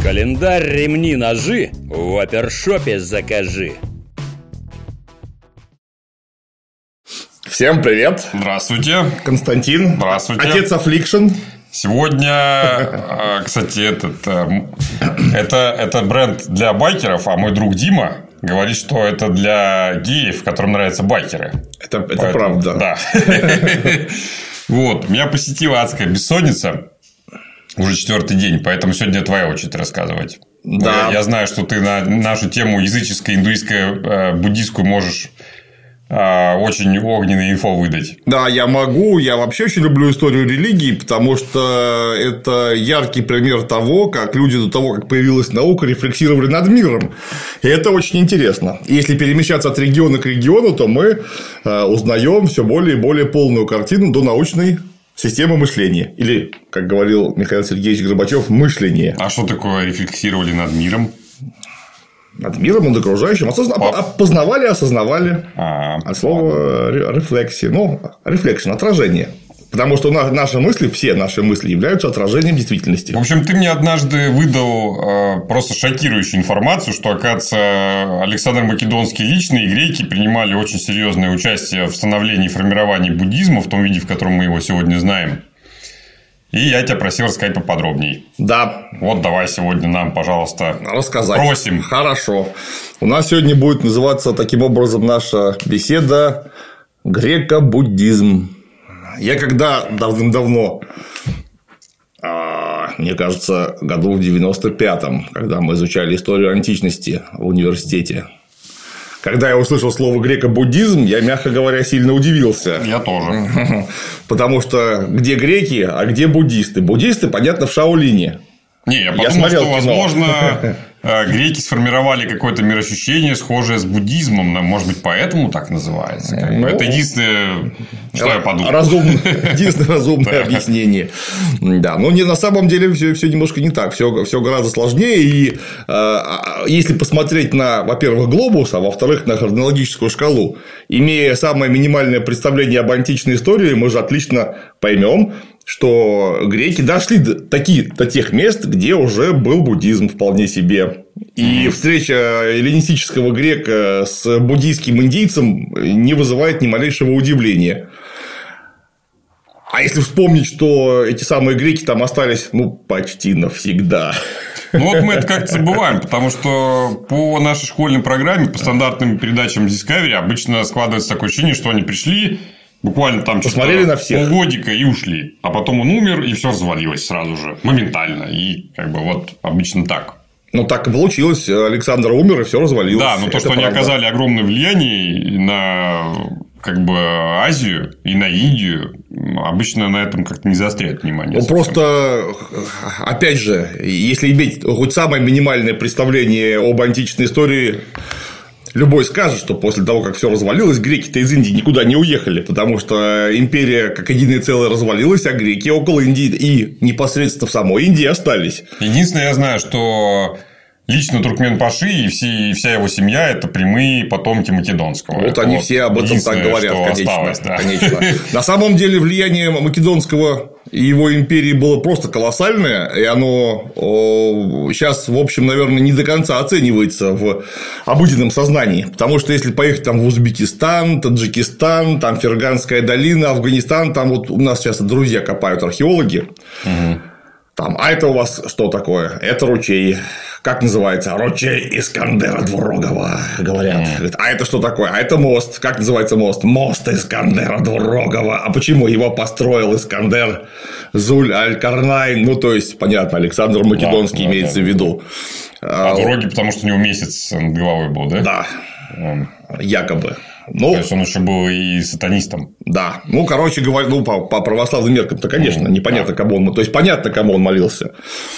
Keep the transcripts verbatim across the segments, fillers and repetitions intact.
Календарь, ремни, ножи в опершопе закажи. Всем привет. Здравствуйте. Константин. Здравствуйте. Отец Affliction. Сегодня, кстати, этот, это, это бренд для байкеров, а мой друг Дима говорит, что это для геев, которым нравятся байкеры. Это, это Поэтому, правда. Да. Вот. Меня посетила адская бессонница уже четвертый день, поэтому сегодня твоя очередь рассказывать. Да. Я, я знаю, что ты на нашу тему языческую, индуистскую, буддийскую можешь очень огненную инфо выдать. Да, я могу. Я вообще очень люблю историю религии, потому что это яркий пример того, как люди до того, как появилась наука, рефлексировали над миром. И это очень интересно. Если перемещаться от региона к региону, то мы узнаем все более и более полную картину до научной системы мышления. Или, как говорил Михаил Сергеевич Горбачев, мышление. А что такое рефлексировали над миром? Над миром, над окружающим. Осозна... Пап. Познавали, осознавали. А, От слова рефлексия. Ну, рефлекшн, отражение. Потому что наши мысли, все наши мысли являются отражением действительности. В общем, ты мне однажды выдал э, просто шокирующую информацию, что, оказывается, Александр Македонский лично и греки принимали очень серьезное участие в становлении и формировании буддизма в том виде, в котором мы его сегодня знаем. И я тебя просил рассказать поподробнее. Да. Вот давай сегодня нам, пожалуйста, рассказать. Просим. Хорошо. У нас сегодня будет называться таким образом наша беседа «Греко-буддизм». Я когда давным-давно, мне кажется, году в девяносто пятом, когда мы изучали историю античности в университете, когда я услышал слово греко-буддизм, я, мягко говоря, сильно удивился. Я тоже. Потому что где греки, а где буддисты? Буддисты, понятно, в Шаолине. Не, я подумал, я что, кино. возможно, греки сформировали какое-то мироощущение, схожее с буддизмом. Может быть, поэтому так называется. Ну, это единственное, что я подумал. Разумное, единственное разумное объяснение. Да, но не, на самом деле все, все немножко не так. Все, все гораздо сложнее. И э, если посмотреть на, во-первых, глобус, а во-вторых, на хронологическую шкалу, имея самое минимальное представление об античной истории, мы же отлично поймем, что греки дошли до, такие, до тех мест, где уже был буддизм вполне себе. И встреча эллинистического грека с буддийским индийцем не вызывает ни малейшего удивления. А если вспомнить, что эти самые греки там остались, ну, почти навсегда. Ну, вот мы это как-то забываем, потому что по нашей школьной программе, по стандартным передачам Discovery обычно складывается такое ощущение, что они пришли, буквально там посмотрели на всех. Полгодика и ушли. А потом он умер, и все развалилось сразу же. Моментально. И как бы вот обычно так. Ну, так и получилось. Александр умер, и все развалилось. Да, но то, что правда. Они оказали огромное влияние на как бы Азию и на Индию, обычно на этом как-то не заостряют внимание. Ну, просто, опять же, если иметь хоть самое минимальное представление об античной истории, любой скажет, что после того, как все развалилось, греки-то из Индии никуда не уехали, потому что империя как единое целое развалилась, а греки около Индии и непосредственно в самой Индии остались. Единственное, я знаю, что лично Туркмен-Паши и все, вся его семья – это прямые потомки Македонского. Вот это они вот все об этом так говорят, конечно. Осталось, да. конечно. На самом деле влияние Македонского и его империи было просто колоссальное, и оно сейчас, в общем, наверное, не до конца оценивается в обыденном сознании. Потому что если поехать там в Узбекистан, Таджикистан, там Ферганская долина, Афганистан, там вот у нас сейчас друзья копают археологи. Угу. Там, а это у вас что такое? Это ручей. Как называется? Ручей Искандера Двурогова, говорят. Mm. А это что такое? А это мост. Как называется мост? Мост Искандера Двурогова. А почему его построил Искандер Зуль-аль-Карнайн? Ну, то есть, понятно, Александр Македонский да, имеется да, да. в виду. А Двуроги, потому что у него месяц над головой был, да? Да. Mm. Якобы. Ну, то есть, он еще был и сатанистом. Да. Ну, короче говоря, ну, по, по православным меркам-то, конечно, mm, непонятно, да. кому он. То есть, понятно, кому он молился.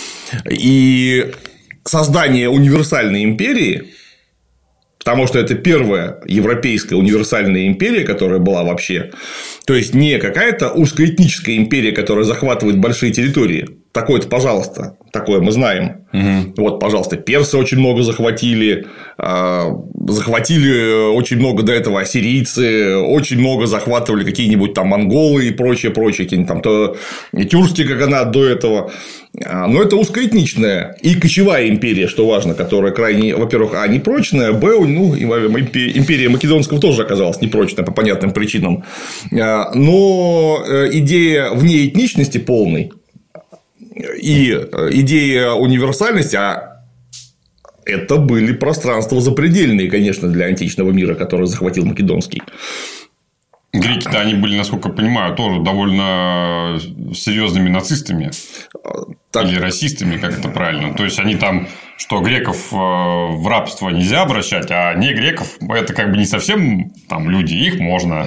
И создание универсальной империи, потому что это первая европейская универсальная империя, которая была вообще, то есть не какая-то узкоэтническая империя, которая захватывает большие территории. такое-то, пожалуйста, такое мы знаем. Угу. Вот, пожалуйста, персы очень много захватили, захватили очень много до этого ассирийцы, очень много захватывали какие-нибудь там монголы и прочее, прочее, какие-нибудь там то тюркский каганат до этого. Но это узкоэтничная и кочевая империя, что важно, которая крайне, во-первых, а, непрочная, б, ну, империя Македонского тоже оказалась непрочная по понятным причинам. Но идея внеэтничности полной и идея универсальности, а это были пространства запредельные, конечно, для античного мира, который захватил Македонский. Греки-то они были, насколько я понимаю, тоже довольно серьезными нацистами. Так. Или расистами, как это правильно. То есть, они там, что греков в рабство нельзя обращать, а не греков это как бы не совсем там люди, их можно.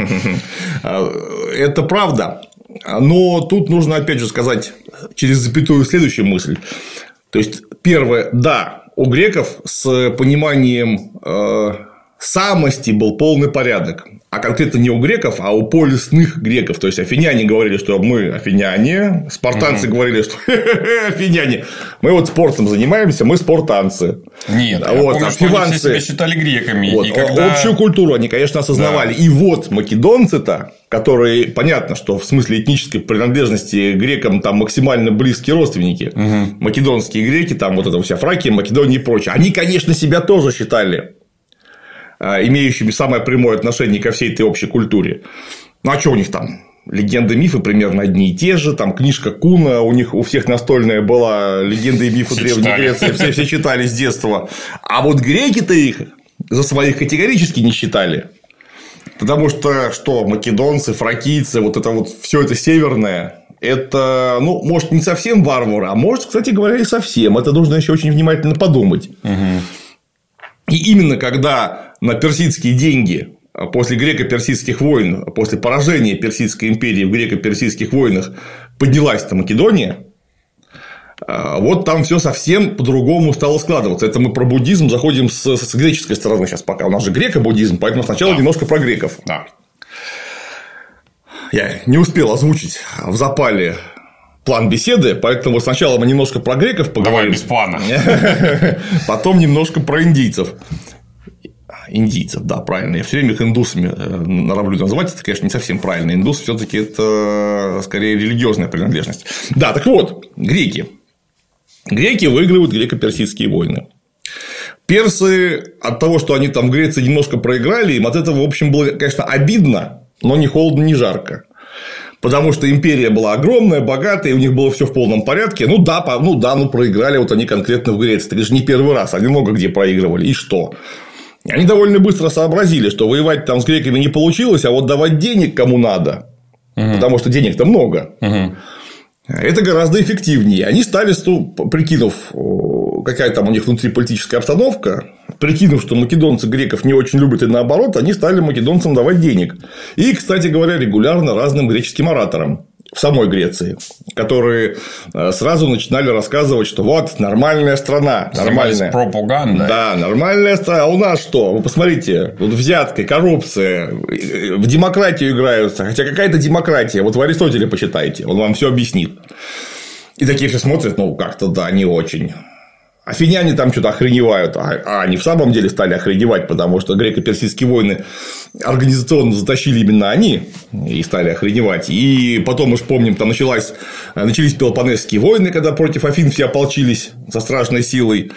Это правда. Но тут нужно, опять же, сказать через запятую следующую мысль. То есть, первое, да, у греков с пониманием самости был полный порядок. А конкретно не у греков, а у полисных греков. То есть, афиняне говорили, что мы афиняне, спартанцы угу. говорили, что афиняне. Мы вот спортом занимаемся, мы спартанцы. Нет, а вот, помню, а фиванцы... они все себя считали греками. Вот, и когда... Общую культуру они, конечно, осознавали. Да. И вот македонцы-то, которые, понятно, что в смысле этнической принадлежности грекам там максимально близкие родственники. Угу. Македонские греки, там вот эта вся Фракия, Македония и прочее. Они, конечно, себя тоже считали имеющими самое прямое отношение ко всей этой общей культуре. Ну, а что у них там? Легенды, мифы примерно одни и те же. Там книжка Куна, у них у всех настольная была легенды и мифы все Древней читали. Греции. Все, все читали с детства. А вот греки-то их за своих категорически не считали. Потому что, что македонцы, фракийцы, вот это вот все это северное. Это, ну, может, не совсем варвары, а может, кстати говоря, и совсем. Это нужно еще очень внимательно подумать. Угу. И именно когда на персидские деньги после греко-персидских войн, после поражения Персидской империи в греко-персидских войнах поднялась-то Македония, вот там все совсем по-другому стало складываться. Это мы про буддизм заходим с, с греческой стороны сейчас пока. У нас же греко-буддизм, поэтому сначала да. немножко про греков. Да. Я не успел озвучить в запале план беседы, поэтому сначала мы немножко про греков поговорим. Давай без плана. Потом немножко про индийцев. Индийцев, да, правильно. Я все время их индусами норовлю называть. Это, конечно, не совсем правильно. Индус все-таки это скорее религиозная принадлежность. Да, так вот, греки. Греки выигрывают греко-персидские войны. Персы от того, что они там в Греции немножко проиграли, им от этого, в общем, было, конечно, обидно, но не холодно, не жарко. Потому что империя была огромная, богатая, и у них было все в полном порядке. Ну да, ну да, ну проиграли вот они конкретно в Греции. Это же не первый раз, они много где проигрывали. И что? И они довольно быстро сообразили, что воевать там с греками не получилось, а вот давать денег кому надо. Угу. Потому что денег-то много. Угу. Это гораздо эффективнее. Они стали, прикинув, какая там у них внутриполитическая обстановка, прикинув, что македонцы греков не очень любят и наоборот, они стали македонцам давать денег. И, кстати говоря, регулярно разным греческим ораторам в самой Греции, которые сразу начинали рассказывать, что вот нормальная страна, нормальная пропаганда. Да, нормальная страна. А у нас что? Вы посмотрите, тут взятка, коррупция, в демократию играются. Хотя какая-то демократия, вот в Аристотеле почитайте, он вам все объяснит. И такие все смотрят, ну как-то да, не очень. Афиняне там что-то охреневают, а они в самом деле стали охреневать, потому что греко-персидские войны организационно затащили именно они и стали охреневать. И потом, мы же помним, там началась, начались Пелопоннесские войны, когда против Афин все ополчились со страшной силой.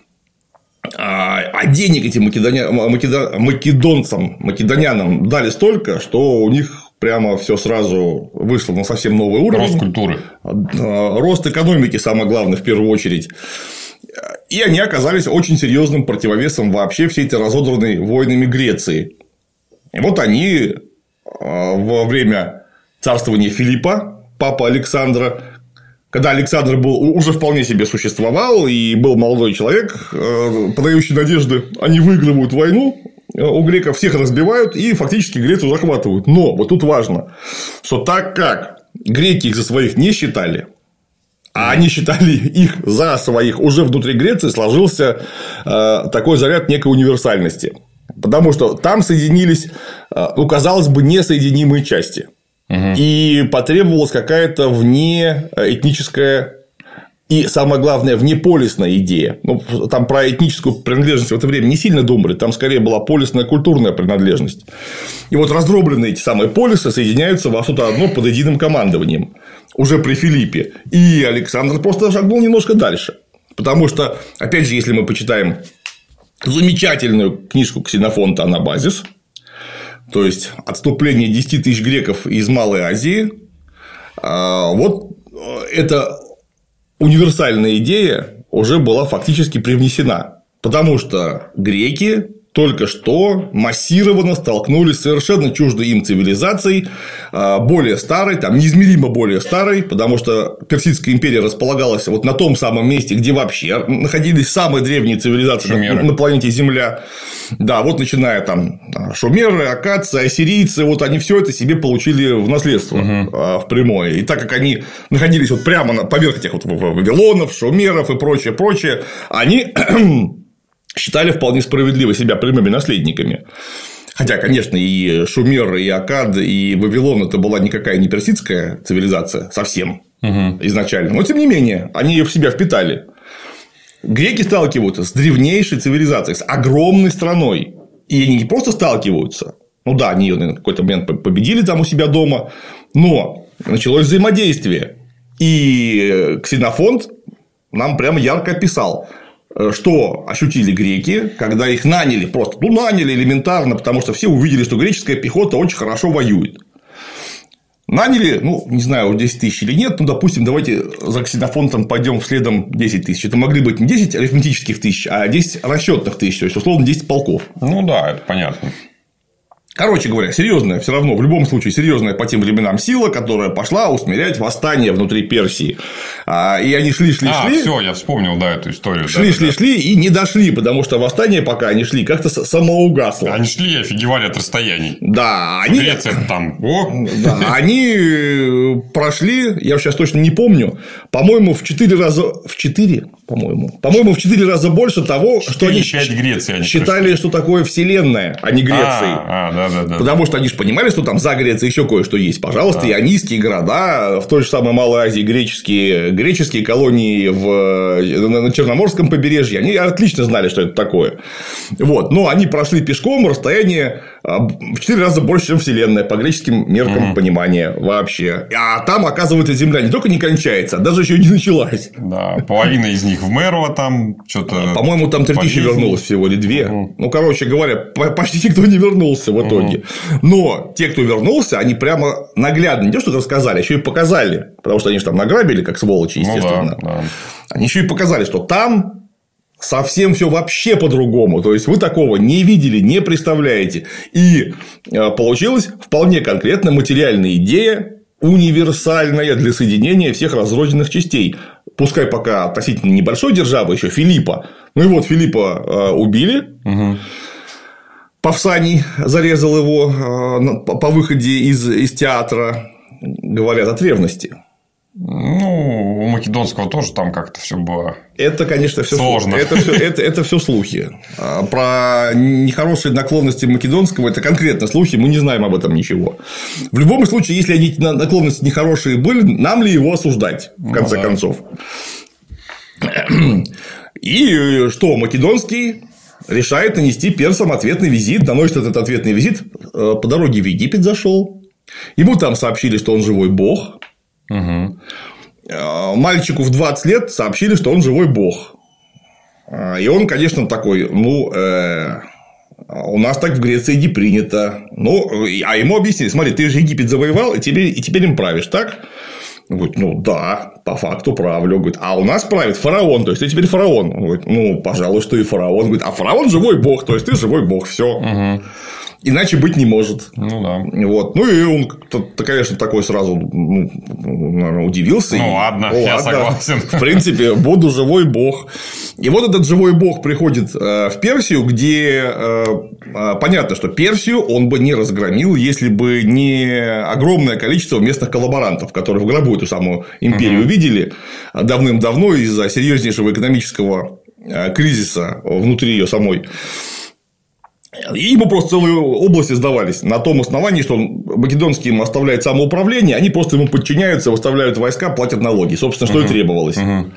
А денег этим македоня... македонцам, македонянам дали столько, что у них прямо все сразу вышло на совсем новый уровень. Рост культуры. Рост экономики, самое главное, в первую очередь. И они оказались очень серьезным противовесом вообще всей этой разодранной войнами Греции. И вот они во время царствования Филиппа, папы Александра, когда Александр был, уже вполне себе существовал, и был молодой человек, подающий надежды, они выигрывают войну, у греков всех разбивают и фактически Грецию захватывают. Но вот тут важно, что так как греки их за своих не считали, а они считали их за своих, уже внутри Греции сложился э, такой заряд некой универсальности. Потому что там соединились, э, ну, казалось бы, несоединимые части. угу. и потребовалась какая-то внеэтническая и, самое главное, внеполисная идея. Ну, там про этническую принадлежность в это время не сильно думали, там скорее была полисная культурная принадлежность. И вот раздробленные эти самые полисы соединяются во что-то одно под единым командованием уже при Филиппе. И Александр просто шагнул немножко дальше. Потому что, опять же, если мы почитаем замечательную книжку Ксенофонта «Анабазис», то есть отступление десяти тысяч греков из Малой Азии, вот это универсальная идея уже была фактически привнесена, потому что греки только что массированно столкнулись с совершенно чуждой им цивилизацией, более старой, там неизмеримо более старой, потому что Персидская империя располагалась вот на том самом месте, где вообще находились самые древние цивилизации на, на планете Земля. Да, вот начиная там шумеры, аккадцы, ассирийцы, вот они все это себе получили в наследство угу. в прямое. И так как они находились вот прямо на поверх этих вот вавилонов, шумеров и прочее, прочее, они считали вполне справедливо себя прямыми наследниками. Хотя, конечно, и Шумер, и Аккад, и Вавилон – это была никакая не персидская цивилизация совсем угу. изначально. Но, тем не менее, они ее в себя впитали. Греки сталкиваются с древнейшей цивилизацией, с огромной страной. И они не просто сталкиваются. Ну да, они ее на какой-то момент победили там у себя дома, но началось взаимодействие. И Ксенофонт нам прямо ярко описал, что ощутили греки, когда их наняли, просто ну, наняли элементарно, потому что все увидели, что греческая пехота очень хорошо воюет. Наняли, ну, не знаю, десять тысяч или нет, ну, допустим, давайте за Ксенофонтом пойдем следом десять тысяч. Это могли быть не десять арифметических тысяч, а десять расчетных тысяч, то есть, условно, десять полков. Ну да, это понятно. Короче говоря, серьезная, все равно, в любом случае, серьезная по тем временам сила, которая пошла усмирять восстание внутри Персии. И они шли, шли, а, шли. Все, я вспомнил, да, эту историю. Шли, да, шли, да. шли и не дошли, потому что восстание, пока они шли, как-то самоугасло. Они шли и офигевали от расстояний. Да, они. Греция там. О! Да, они прошли, я сейчас точно не помню, по-моему, в четыре раза. В четыре, по-моему. По-моему, в четыре раза больше того, что они Греции считали, прошли. Что такое Вселенная, а не Греция. А, а, да, да, да. Потому что они же понимали, что там за Грецией еще кое-что есть. Пожалуйста, да. Ионийские города, в той же самой Малой Азии греческие, греческие колонии в, на Черноморском побережье. Они отлично знали, что это такое. Вот. Но они прошли пешком расстояние в четыре раза больше, чем Вселенная, по греческим меркам mm-hmm. понимания вообще. А там, оказывается, Земля не только не кончается, а даже еще и не началась. Да, половина из них в Мерово там что-то. По-моему, там три тысячи вернулось всего или две. Mm-hmm. Ну, короче говоря, почти никто не вернулся в итоге. Mm-hmm. Но те, кто вернулся, они прямо наглядно не то, что рассказали, а еще и показали. Потому что они же там награбили, как сволочи, естественно. Ну, да, да. Они еще и показали, что там совсем все вообще по-другому. То есть вы такого не видели, не представляете. И получилась вполне конкретно материальная идея, универсальная для соединения всех разрозненных частей. Пускай пока относительно небольшой державы, еще Филиппа. Ну и вот Филиппа убили. Угу. Павсаний зарезал его по выходе из, из театра. Говорят, от ревности. Ну, у Македонского тоже там как-то все было. Это, конечно, все сложно. Это все, это, это все слухи. Про нехорошие наклонности Македонского это конкретно слухи, мы не знаем об этом ничего. В любом случае, если эти наклонности нехорошие были, нам ли его осуждать, в конце ну, да. концов? И что, Македонский решает нанести персам ответный визит, наносит этот ответный визит, по дороге в Египет зашел. Ему там сообщили, что он живой бог. Угу. Мальчику в двадцать лет сообщили, что он живой бог. И он, конечно, такой, ну, э, у нас так в Греции не принято. Ну, а ему объяснили, смотри, ты же Египет завоевал, и теперь, и теперь им правишь, так? Он говорит, ну да, по факту правлю. Он говорит, а у нас правит фараон, то есть ты теперь фараон. Он говорит, ну, пожалуй, что и фараон. Он говорит, а фараон живой бог, то есть ты живой бог, все. Угу. Иначе быть не может. Ну да. Вот. Ну и он, конечно, такой сразу, ну, наверное, удивился. Ну и... ладно, ну, я ладно. согласен. В принципе, буду живой бог. И вот этот живой бог приходит в Персию, где понятно, что Персию он бы не разгромил, если бы не огромное количество местных коллаборантов, которые в гробу эту самую империю угу. видели давным-давно из-за серьезнейшего экономического кризиса внутри ее самой. И ему просто целые области сдавались на том основании, что он, Македонский им оставляет самоуправление, они просто ему подчиняются, выставляют войска, платят налоги. Собственно, что uh-huh. и требовалось. Uh-huh.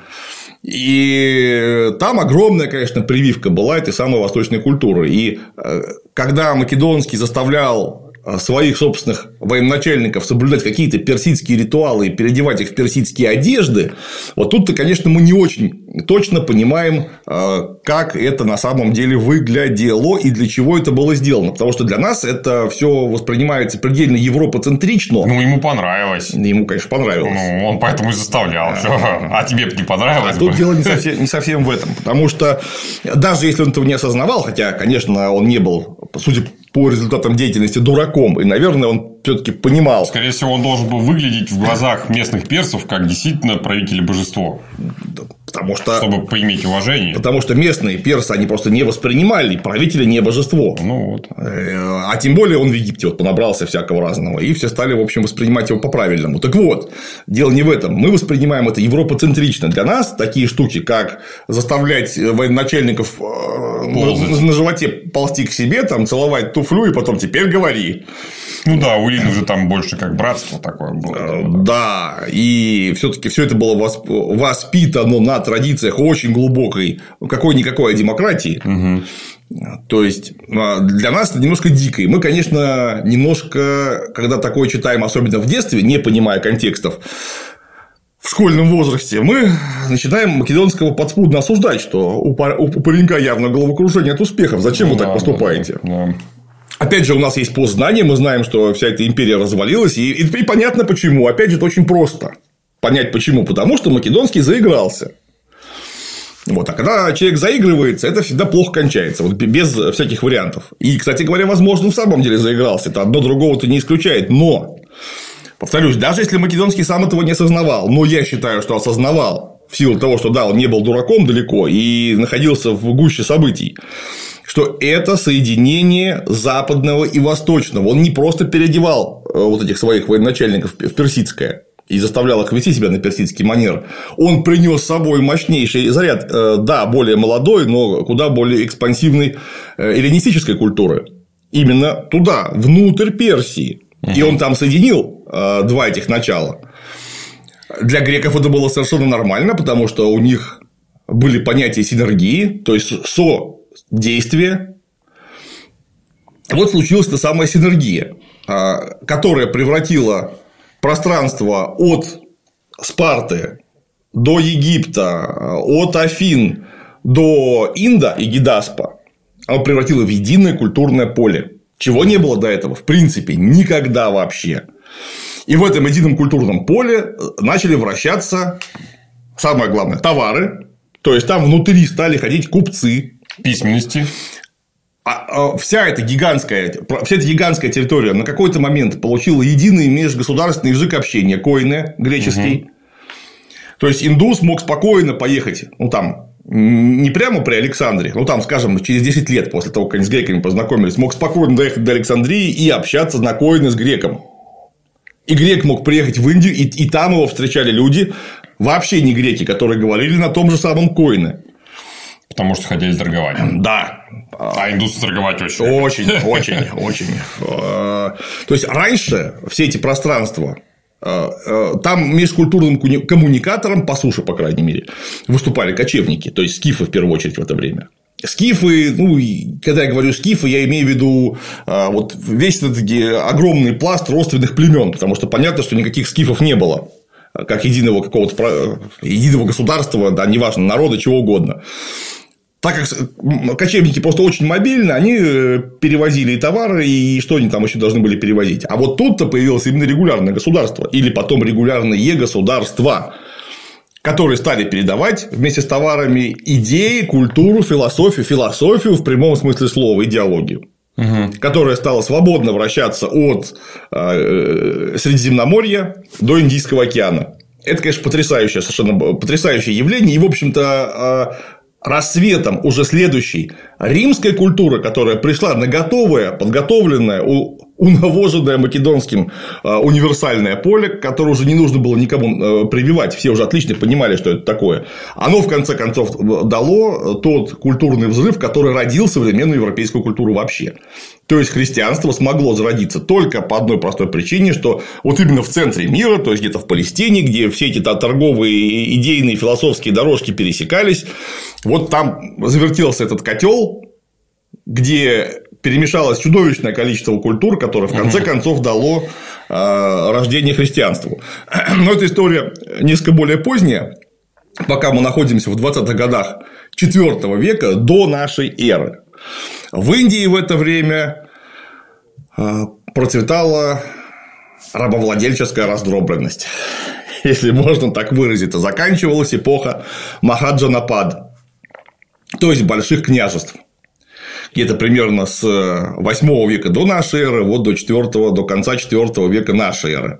И там огромная, конечно, прививка была этой самой восточной культуры. И когда Македонский заставлял своих собственных военачальников соблюдать какие-то персидские ритуалы и переодевать их в персидские одежды, вот тут-то, конечно, мы не очень точно понимаем, как это на самом деле выглядело и для чего это было сделано. Потому что для нас это все воспринимается предельно европоцентрично. Ну, ему понравилось. Ему, конечно, понравилось. Ну, он поэтому и заставлял. А, а тебе бы не понравилось? А тут дело не совсем, не совсем в этом. Потому что даже если он этого не осознавал, хотя, конечно, он не был, судя по результатам деятельности, дураком, и, наверное, он все-таки понимал. Скорее всего, он должен был выглядеть в глазах местных персов как действительно правитель божество. Потому что... Чтобы поиметь уважение. Потому что местные персы, они просто не воспринимали правителя не божество. Ну вот. А тем более он в Египте вот понабрался всякого разного. И все стали, в общем, воспринимать его по-правильному. Так вот, дело не в этом. Мы воспринимаем это европоцентрично. Для нас такие штуки, как заставлять военачальников на, на животе ползти к себе, там, целовать туфлю и потом теперь говори. Ну да, у Ирины уже там больше как братство такое было. Да, и все-таки все это было воспитано на традициях очень глубокой, какой-никакой демократии. Угу. То есть для нас это немножко дико. И мы, конечно, немножко, когда такое читаем, особенно в детстве, не понимая контекстов, в школьном возрасте, мы начинаем Македонского подспудно осуждать, что у паренька явно головокружение от успехов. Зачем ну, вы да, так поступаете? Да, да. Опять же, у нас есть постзнание, мы знаем, что вся эта империя развалилась, и, и, и понятно почему. Опять же, это очень просто понять почему. Потому что Македонский заигрался. Вот. А когда человек заигрывается, это всегда плохо кончается, вот без всяких вариантов. И, кстати говоря, возможно, он в самом деле заигрался. Это одно другого-то не исключает. Но, повторюсь, даже если Македонский сам этого не осознавал, но я считаю, что осознавал, в силу того, что да, он не был дураком далеко и находился в гуще событий, что это соединение западного и восточного. Он не просто переодевал вот этих своих военачальников в персидское и заставлял их вести себя на персидский манер. Он принес с собой мощнейший заряд, да, более молодой, но куда более экспансивной эллинистической культуры. Именно туда, внутрь Персии. Угу. И он там соединил два этих начала. Для греков это было совершенно нормально, потому что у них были понятия синергии, то есть содействия. Вот случилась та самая синергия, которая превратила пространство от Спарты до Египта, от Афин до Инда и Гидаспа, оно превратило в единое культурное поле, чего не было до этого, в принципе, никогда вообще. И в этом едином культурном поле начали вращаться, самое главное, товары, то есть там внутри стали ходить купцы. Письменности. А вся эта гигантская, вся эта гигантская территория на какой-то момент получила единый межгосударственный язык общения, койне, греческий. Угу. То есть индус мог спокойно поехать, ну там не прямо при Александре, ну там, скажем, через десять лет после того, как они с греками познакомились, мог спокойно доехать до Александрии и общаться на койне с греком. И грек мог приехать в Индию, и, и там его встречали люди, вообще не греки, которые говорили на том же самом койне. Потому что хотели торговать. Да. А индусы торговать очень. Очень, очень, очень. То есть раньше все эти пространства, там межкультурным коммуникатором по суше, по крайней мере, выступали кочевники, то есть скифы в первую очередь в это время. Скифы, ну, когда я говорю скифы, я имею в виду вот весь этот огромный пласт родственных племен, потому что понятно, что никаких скифов не было, как единого какого-то единого государства, да, неважно, народа, чего угодно. Так как кочевники просто очень мобильны, они перевозили и товары, и что они там еще должны были перевозить. А вот тут-то появилось именно регулярное государство, или потом регулярные государства, которые стали передавать вместе с товарами идеи, культуру, философию, философию в прямом смысле слова, идеологию, угу. которая стала свободно вращаться от Средиземноморья до Индийского океана. Это, конечно, потрясающее, совершенно потрясающее явление. И, в общем-то, рассветом уже следующей римской культуры, которая пришла на готовое, подготовленное, унавоженное македонским универсальное поле, которое уже не нужно было никому прививать, все уже отлично понимали, что это такое, оно в конце концов дало тот культурный взрыв, который родил современную европейскую культуру вообще. То есть христианство смогло зародиться только по одной простой причине, что вот именно в центре мира, то есть где-то в Палестине, где все эти торговые, идейные, философские дорожки пересекались, вот там завертелся этот котел, где перемешалось чудовищное количество культур, которое в конце концов дало э, рождение христианству. Но эта история несколько более поздняя, пока мы находимся в двадцатых годах четвёртого века до нашей эры. В Индии в это время э, процветала рабовладельческая раздробленность, если можно так выразиться. Заканчивалась эпоха Махаджанапад, то есть больших княжеств. Где-то примерно с восьмого века до нашей эры, вот до четвёртого, до конца четвёртого века нашей эры.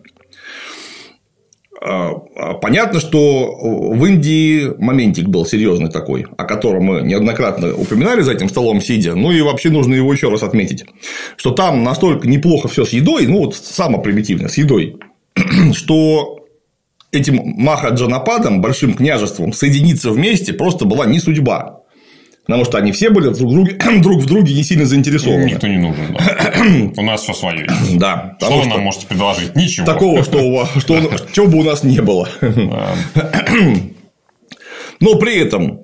Понятно, что в Индии моментик был серьезный такой, о котором мы неоднократно упоминали за этим столом сидя, ну и вообще нужно его еще раз отметить, что там настолько неплохо все с едой, ну вот самое примитивное с едой, что этим Махаджанападом, большим княжеством, соединиться вместе просто была не судьба. Потому что они все были друг в друге, друг в друге не сильно заинтересованы. Никто не нужен. Да. У нас все свое. Да. Что вы нам можете предложить? Ничего. Такого, что, у вас, что, чего бы у нас не было. Да. Но при этом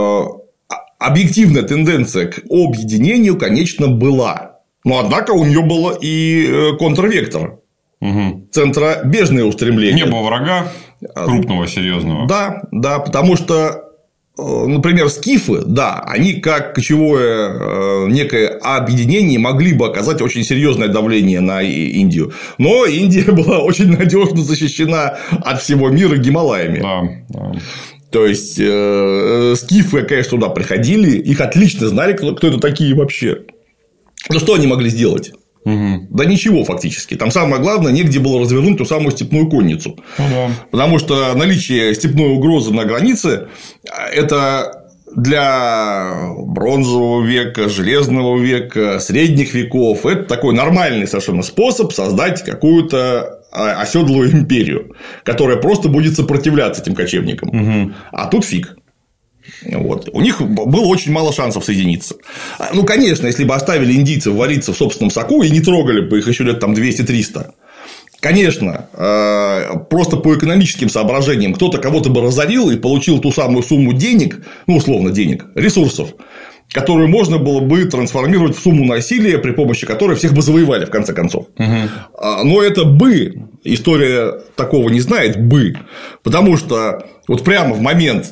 объективная тенденция к объединению, конечно, была. Но однако у нее было и контрвектор. Угу. Центробежное устремление. Не было врага крупного, серьезного. Да, да, потому что. Например, скифы, да, они как кочевое некое объединение могли бы оказать очень серьезное давление на Индию, но Индия была очень надежно защищена от всего мира Гималаями. Да, да. То есть скифы, конечно, туда приходили, их отлично знали, кто, кто это такие вообще. Ну что они могли сделать? Угу. Да ничего фактически. Там самое главное, негде было развернуть ту самую степную конницу. Угу. Потому что наличие степной угрозы на границе – это для бронзового века, железного века, средних веков – это такой нормальный совершенно способ создать какую-то оседлую империю, которая просто будет сопротивляться этим кочевникам. Угу. А тут фиг. Вот. У них было очень мало шансов соединиться. Ну, конечно, если бы оставили индийцев вариться в собственном соку и не трогали бы их еще лет там двести-триста, конечно, просто по экономическим соображениям кто-то кого-то бы разорил и получил ту самую сумму денег, ну, условно, денег, ресурсов, которую можно было бы трансформировать в сумму насилия, при помощи которой всех бы завоевали, в конце концов. Угу. Но это бы, история такого не знает, бы, потому что вот прямо в момент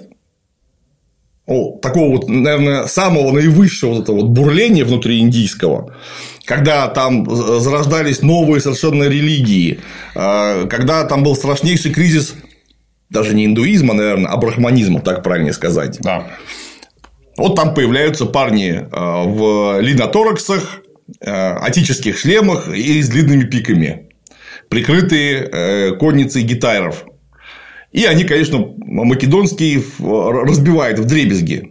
О, такого вот, наверное, самого наивысшего вот этого вот бурления внутри индийского, когда там зарождались новые совершенно религии, когда там был страшнейший кризис даже не индуизма, наверное, а брахманизма, так правильнее сказать. Да. Вот там появляются парни в линотораксах, отических шлемах и с длинными пиками, прикрытые конницей гитайров. И они, конечно, македонские разбивают вдребезги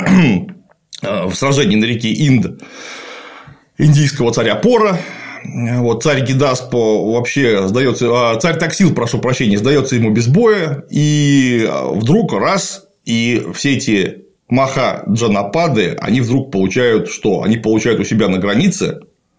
в сражении на реке Инд индийского царя Пора. Вот, царь Гидаспо вообще сдается, царь Таксил, прошу прощения, сдается ему без боя, и вдруг раз, и все эти Махаджанапады, они вдруг получают что? Они получают у себя на границе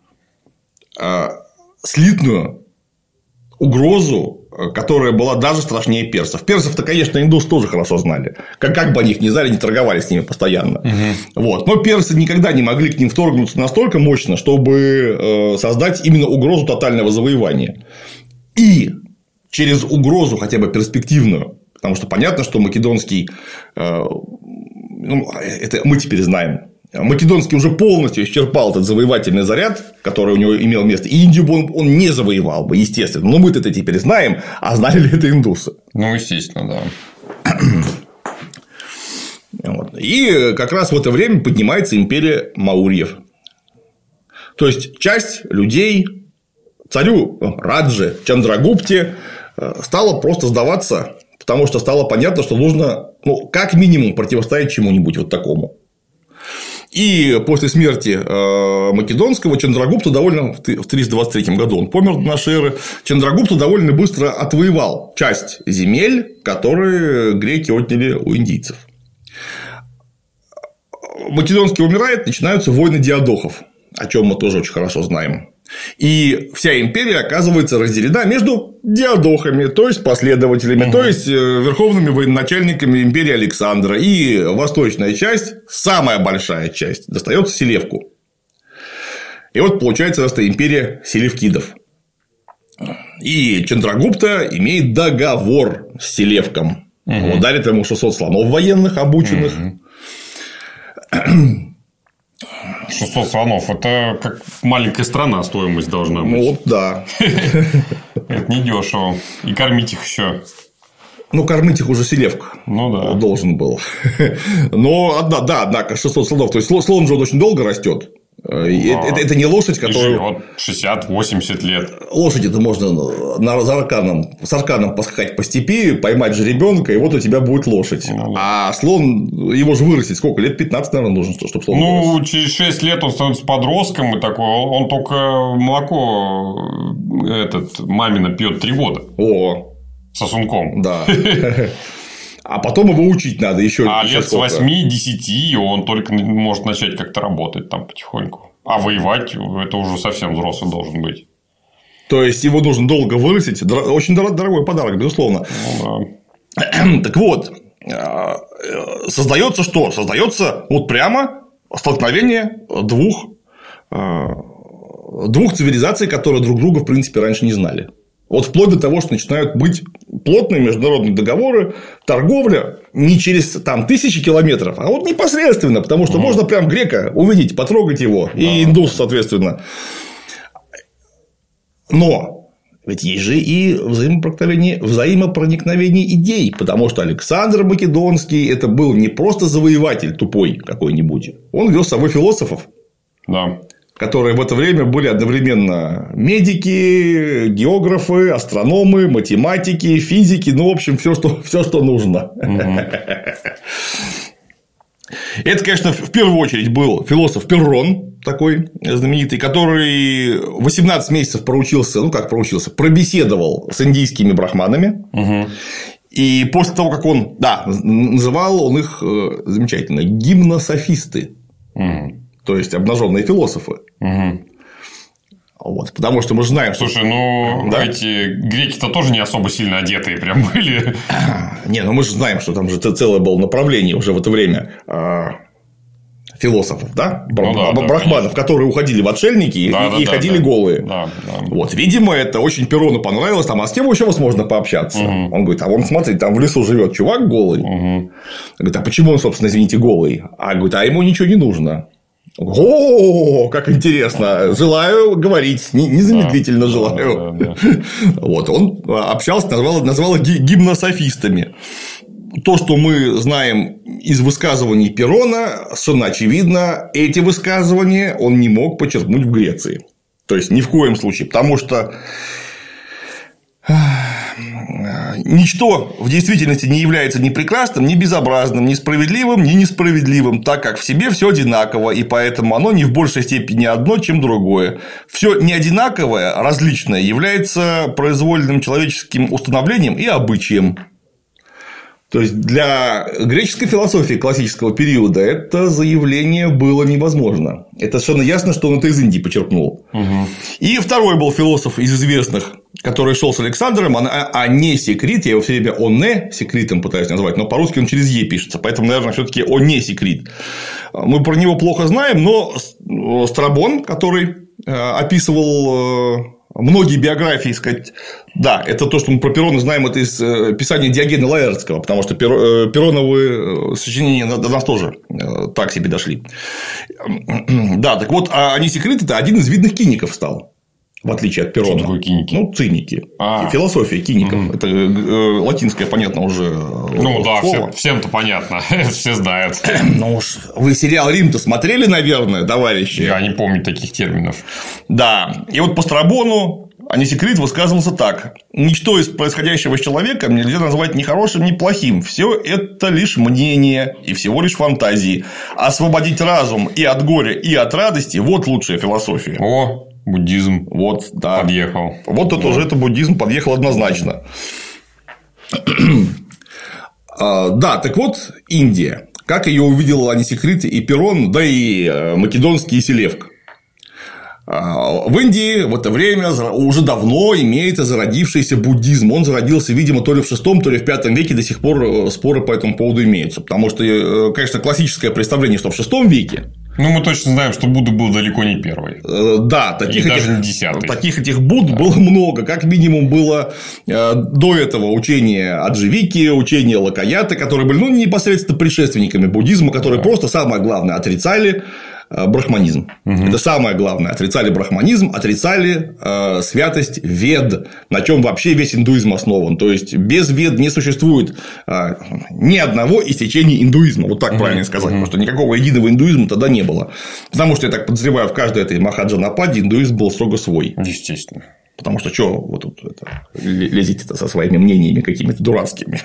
слитную угрозу, которая была даже страшнее персов. Персов-то, конечно, индусы тоже хорошо знали. Как, как бы они их ни знали, не торговали с ними постоянно. Угу. Вот. Но персы никогда не могли к ним вторгнуться настолько мощно, чтобы создать именно угрозу тотального завоевания. И через угрозу хотя бы перспективную, потому что понятно, что македонский, ну, это мы теперь знаем, Македонский уже полностью исчерпал этот завоевательный заряд, который у него имел место. И Индию он, он не завоевал бы, естественно. Но мы-то это теперь знаем, а знали ли это индусы? Ну, естественно, да. Вот. И как раз в это время поднимается империя Маурьев. То есть часть людей царю Раджи Чандрагупте стала просто сдаваться, потому что стало понятно, что нужно, ну, как минимум противостоять чему-нибудь вот такому. И после смерти Македонского Чандрагупта довольно в триста двадцать третьем году он помер до нашей эры. Чандрагупта довольно быстро отвоевал часть земель, которые греки отняли у индийцев. Македонский умирает, начинаются войны диадохов, о чем мы тоже очень хорошо знаем. И вся империя оказывается разделена между диадохами, то есть последователями, угу. то есть верховными военачальниками империи Александра. И восточная часть, самая большая часть, достается Селевку. И вот получается просто империя селевкидов. И Чандрагупта имеет договор с Селевком. Угу. Он дарит ему шестьсот слонов военных, обученных. Угу. шестьсот слонов – это как маленькая страна стоимость должна быть. Ну, вот да. Это недешево. И кормить их еще. Ну, кормить их уже Селевк ну, да. должен был. Но, да, да, однако, шестьсот слонов. То есть, слон же он очень долго растет. Да. Это, это не лошадь, которая… шестьдесят-восемьдесят лет. Лошади-то можно на, за арканом, с арканом поскакать по степи, поймать жеребенка, и вот у тебя будет лошадь. Ну, да. А слон, его же вырастить сколько? Лет пятнадцать, наверное, нужно, чтобы слон Ну, вырос. Через шесть лет он становится подростком, и такой, он только молоко этот, мамина пьет три года. О. Сосунком. Да. А потом его учить надо еще. А лет с восьми-десяти он только может начать как-то работать там потихоньку. А воевать это уже совсем взрослый должен быть. То есть его нужно долго вырастить. Очень дорогой подарок, безусловно. Ну, да. Так вот, создается что? Создается вот прямо столкновение двух, двух цивилизаций, которые друг друга, в принципе, раньше не знали. Вот вплоть до того, что начинают быть плотные международные договоры, торговля не через там, тысячи километров, а вот непосредственно, потому что mm. можно прям грека увидеть, потрогать его, да. и индус, соответственно. Но ведь есть же и взаимопроникновение, взаимопроникновение идей, потому что Александр Македонский – это был не просто завоеватель тупой какой-нибудь, он вез с собой философов. Да. Которые в это время были одновременно медики, географы, астрономы, математики, физики, ну, в общем, все, что, все, что нужно. Угу. Это, конечно, в первую очередь был философ Перрон, такой знаменитый, который восемнадцать месяцев проучился, ну, как проучился, пробеседовал с индийскими брахманами. Угу. И после того, как он, да, называл он их замечательно гимнософисты. Угу. То есть, обнаженные философы. Угу. Вот, потому что мы же знаем… Слушай, ну, да? Эти греки-то тоже не особо сильно одетые прям были. Не, ну мы же знаем, что там же целое было направление уже в это время философов, да? Ну, да брахманов, да, которые уходили в отшельники да, и да, ходили да, голые. Да, да. Вот, видимо, это очень Перрону понравилось. Там, а с кем еще возможно пообщаться? Угу. Он говорит: а вон, смотри, там в лесу живет чувак голый. Угу. Говорит: а почему он, собственно, извините, голый? А говорит: а ему ничего не нужно. О, как интересно! Желаю говорить, незамедлительно да, желаю. Да, да, да. Вот, он общался, назвал, назвал гимнософистами. То, что мы знаем из высказываний Перрона, совершенно очевидно, эти высказывания он не мог почерпнуть в Греции. То есть, ни в коем случае, потому что ничто в действительности не является ни прекрасным, ни безобразным, ни справедливым, ни несправедливым, так как в себе все одинаково, и поэтому оно не в большей степени одно, чем другое. Все не одинаковое, различное является произвольным человеческим установлением и обычаем. То есть, для греческой философии классического периода это заявление было невозможно. Это совершенно ясно, что он это из Индии почерпнул. Угу. И второй был философ из известных, который шел с Александром, а не Секрит. Я его все время Оне Секритом пытаюсь назвать, но по-русски он через Е пишется. Поэтому, наверное, все-таки Оне Секрит. Мы про него плохо знаем, но Страбон, который описывал многие биографии, сказать, да, это то, что мы про Перрона знаем, это из писания Диогена Лаэртского, потому что Перроновые сочинения до нас тоже так себе дошли. Да, так вот, Анисикрит – это один из видных киников стал. В отличие от Перрона. Что такое киники? Ну, циники. А. Философия киников. Угу. Это э, латинское, понятно, уже. Ну да, всем, всем-то понятно. Все знают. Ну уж вы сериал Рим-то смотрели, наверное, товарищи? Я не помню таких терминов. Да. И вот по Страбону Анисикрит высказывался так: ничто из происходящего с человеком нельзя назвать ни хорошим, ни плохим. Все это лишь мнение и всего лишь фантазии. Освободить разум и от горя, и от радости – вот лучшая философия. О, буддизм. Вот, да. Подъехал. Вот это уже это буддизм подъехал однозначно. Да, так вот, Индия. Как ее увидел Анисикрит и Перон, да и македонский Селевк. В Индии в это время уже давно имеется зародившийся буддизм. Он зародился, видимо, то ли в шестом, то ли в пятом веке, до сих пор споры по этому поводу имеются. Потому что, конечно, классическое представление, что в шестом веке. Ну, мы точно знаем, что Будда был далеко не первый. Да, таких, и этих, даже не десятый. Таких этих Будд да. было много. Как минимум было до этого учение Адживики, учение Локаяты, которые были ну, непосредственно предшественниками буддизма, которые да. просто самое главное отрицали брахманизм. Угу. Это самое главное. Отрицали брахманизм, отрицали э, святость вед, на чем вообще весь индуизм основан. То есть без вед не существует э, ни одного истечения индуизма. Вот так угу. правильно сказать. Угу. Потому что никакого единого индуизма тогда не было. Потому что, я так подозреваю, в каждой этой Махаджанападе индуизм был строго свой. Естественно. Потому что что вы тут это, лезете-то со своими мнениями какими-то дурацкими.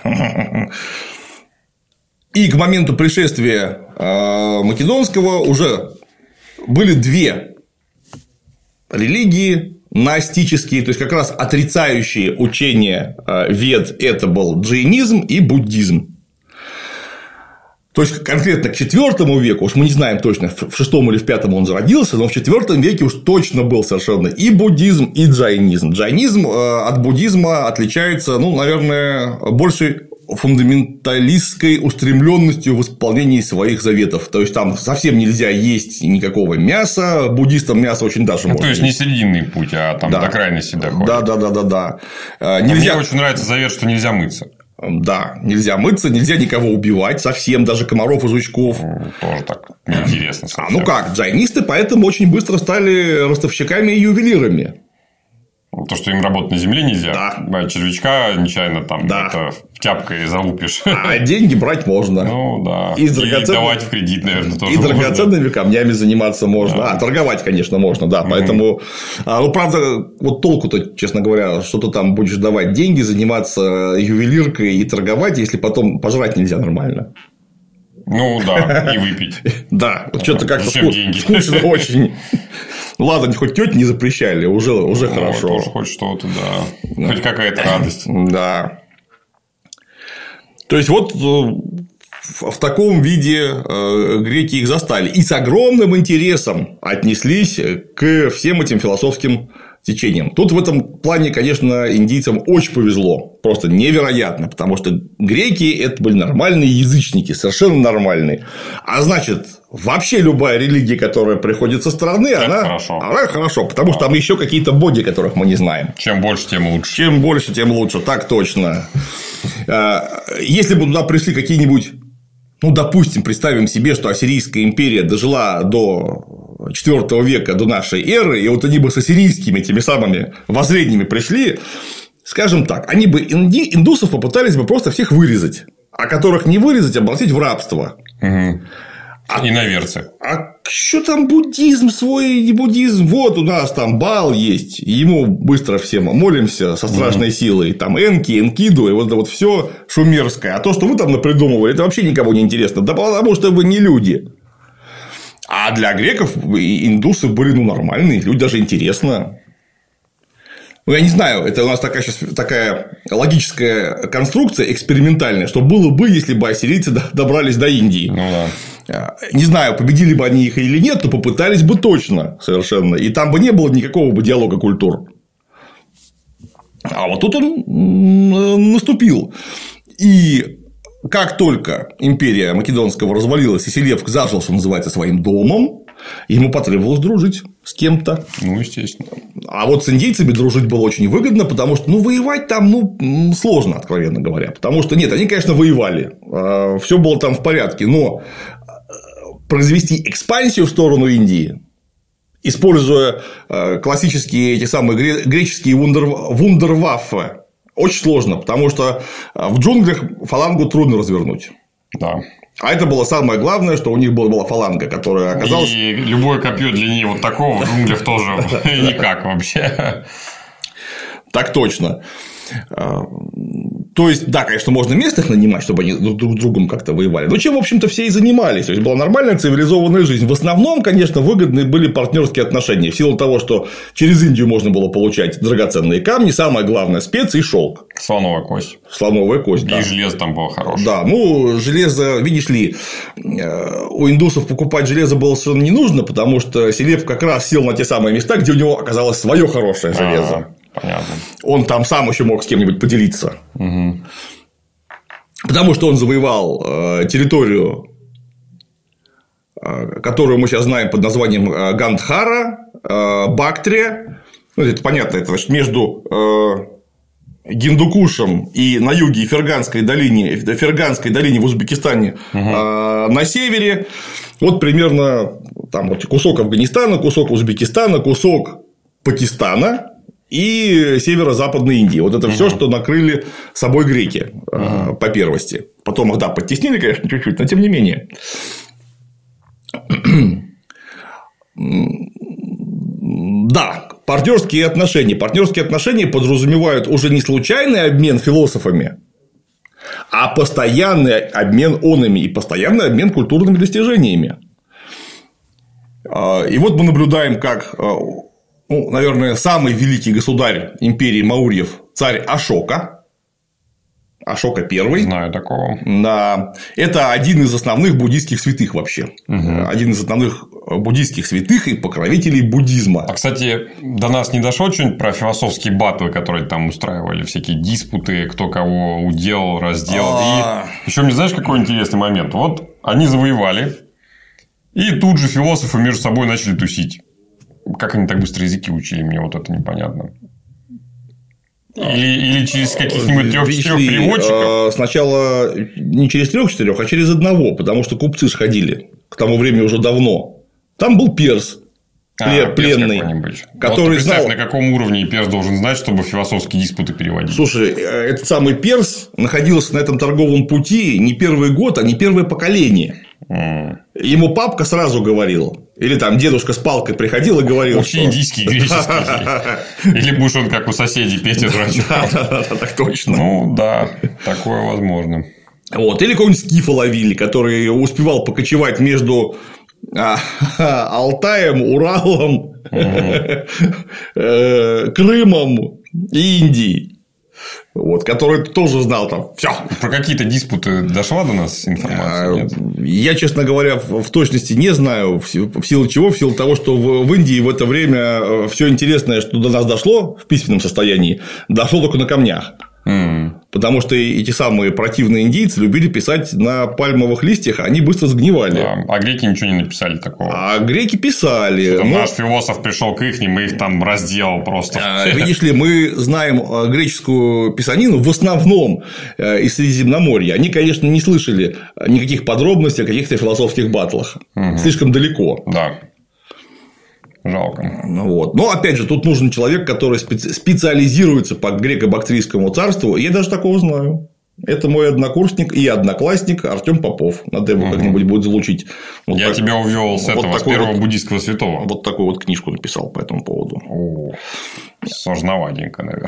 И к моменту пришествия Македонского уже были две религии наастические, то есть как раз отрицающие учение вед, это был джайнизм и буддизм. То есть конкретно к четвёртому веку, уж мы не знаем точно, в шестом или в пятом он зародился, но в четвёртом веке уж точно был совершенно и буддизм, и джайнизм. Джайнизм от буддизма отличается, ну, наверное, больше фундаменталистской устремленностью в исполнении своих заветов. То есть там совсем нельзя есть никакого мяса, буддистам мясо очень даже ну, можно. То есть есть. Не срединный путь, а там да. до крайности доходит. Да, да, да, да, да. Нельзя... Мне очень нравится завет, что нельзя мыться. Да, нельзя мыться, нельзя никого убивать, совсем, даже комаров и жучков. Тоже так интересно. А ну как, джайнисты поэтому очень быстро стали ростовщиками и ювелирами. То, что им работать на земле нельзя, да. червячка нечаянно там да. это тяпкой залупишь. А деньги брать можно. Ну, да. И, и давать в кредит, наверное, тоже И можно. драгоценными камнями заниматься можно. Да. А, торговать, конечно, можно, да. Mm-hmm. Поэтому, ну, правда, вот толку-то, честно говоря, что ты там будешь давать деньги, заниматься ювелиркой и торговать, если потом пожрать нельзя нормально. Ну, да, и выпить. Да, что-то как-то скучно очень. Ну, ладно, хоть тети не запрещали, уже, уже ну, хорошо. Тоже хоть что-то, да. Хоть какая-то радость. Да. То есть, вот в таком виде греки их застали. И с огромным интересом отнеслись к всем этим философским течениям. Тут в этом плане, конечно, индийцам очень повезло. Просто невероятно. Потому что греки – это были нормальные язычники, совершенно нормальные. А значит, вообще любая религия, которая приходит со стороны, она хорошо. она хорошо. Потому да. что там еще какие-то боги, которых мы не знаем. Чем больше, тем лучше. Чем больше, тем лучше. Так точно. Если бы туда пришли какие-нибудь. Ну, допустим, представим себе, что Ассирийская империя дожила до четвёртого века до нашей эры, и вот они бы с ассирийскими теми самыми воззрениями пришли, скажем так, они бы инди, индусов попытались бы просто всех вырезать, а которых не вырезать, обратить в рабство. Угу. А, иноверцы. А что там буддизм свой, не буддизм? Вот у нас там Баал есть, ему быстро всем молимся со страшной mm-hmm. силой. Там Энки, Энкиду, и вот это вот все шумерское. А то, что вы там напридумывали, это вообще никому не интересно. Да потому что вы не люди. А для греков индусы были ну, нормальные, люди даже интересно. Ну, я не знаю, это у нас такая, сейчас, такая логическая конструкция экспериментальная, что было бы, если бы ассирийцы добрались до Индии. Ну, да. Не знаю, победили бы они их или нет, но попытались бы точно совершенно. И там бы не было никакого бы диалога культур. А вот тут он наступил. И как только империя Македонского развалилась, и Селевк зажил, что называется, своим домом, ему потребовалось дружить с кем-то. Ну, естественно. А вот с индейцами дружить было очень выгодно, потому что, ну, воевать там, ну, сложно, откровенно говоря. Потому что, нет, они, конечно, воевали. Все было там в порядке, но произвести экспансию в сторону Индии, используя классические эти самые греческие вундерваффе, очень сложно, потому что в джунглях фалангу трудно развернуть. Да. А это было самое главное, что у них была фаланга, которая оказалась. И любое копье длиннее вот такого в джунглях тоже никак вообще. Так точно. То есть, да, конечно, можно местных нанимать, чтобы они друг с другом как-то воевали. Но чем, в общем-то, все и занимались. То есть, была нормальная цивилизованная жизнь. В основном, конечно, выгодны были партнерские отношения. В силу того, что через Индию можно было получать драгоценные камни, самое главное – специи и шелк. Слоновая кость. Слоновая кость, да. И железо там было хорошее. Да, ну, железо, видишь ли, у индусов покупать железо было совершенно не нужно, потому что Селевк как раз сел на те самые места, где у него оказалось свое хорошее железо. А-а-а. Понятно. Он там сам еще мог с кем-нибудь поделиться. Угу. Потому что он завоевал э, территорию, э, которую мы сейчас знаем под названием Гандхара, э, Бактрия. Ну, это понятно, это значит, между э, Гиндукушем и на юге и Ферганской долине, Ферганской долине в Узбекистане угу. э, на севере. Вот примерно там вот кусок Афганистана, кусок Узбекистана, кусок Пакистана. И северо-западной Индии. Вот это угу. все, что накрыли собой греки угу. по первости. Потом их, да, подтеснили, конечно, чуть-чуть, но тем не менее. Да, партнерские отношения. Партнерские отношения подразумевают уже не случайный обмен философами, а постоянный обмен онами и постоянный обмен культурными достижениями. И вот мы наблюдаем, как. Ну, наверное, самый великий государь империи Маурьев, царь Ашока. Ашока первый. Знаю такого. Да. Это один из основных буддийских святых вообще. Угу. Один из основных буддийских святых и покровителей буддизма. А, кстати, до нас не дошло что-нибудь про философские батлы, которые там устраивали, всякие диспуты, кто кого уделал, разделал. А... И еще мне знаешь, какой интересный момент? Вот они завоевали, и тут же философы между собой начали тусить. Как они так быстро языки учили, мне вот это непонятно. Или, или через каких-нибудь трех-четырех переводчиков? Сначала не через трех-четырех, а через одного, потому что купцы ж ходили к тому времени уже давно. Там был перс, а, пленный, перс который вот знал. На каком уровне перс должен знать, чтобы философские диспуты переводить? Слушай, этот самый перс находился на этом торговом пути не первый год, а не первое поколение. Mm. Ему папка сразу говорил. Или там дедушка с палкой приходил и говорил. Учи что... индийский, греческий. Или будешь он как у соседей Петя дурачок. Да, так точно. Ну, да, такое возможно. Вот. Или какого-нибудь скифа ловили, который успевал покочевать между Алтаем, Уралом, Крымом и Индией. Вот, который тоже знал там все. Про какие-то диспуты дошла до нас информация? Нет? Я, честно говоря, в точности не знаю, в силу чего, в силу того, что в Индии в это время все интересное, что до нас дошло в письменном состоянии, дошло только на камнях. Mm. Потому что эти самые противные индийцы любили писать на пальмовых листьях, они быстро сгнивали. Да, а греки ничего не написали такого. А греки писали. Но... Наш философ пришел к ихним и их там разделал просто. А, видишь ли, мы знаем греческую писанину в основном из Средиземноморья. Они, конечно, не слышали никаких подробностей о каких-то философских баттлах. Угу. Слишком далеко. Да. Жалко. Вот. Но, опять же, тут нужен человек, который специ... специализируется по греко-бактрийскому царству. Я даже такого знаю. Это мой однокурсник и одноклассник Артем Попов. Надо его угу. как-нибудь будет залучить. Вот Я так... тебя увел с этого, вот с первого вот... буддийского святого. Вот такую вот книжку написал по этому поводу. О, сложноватенько, наверное.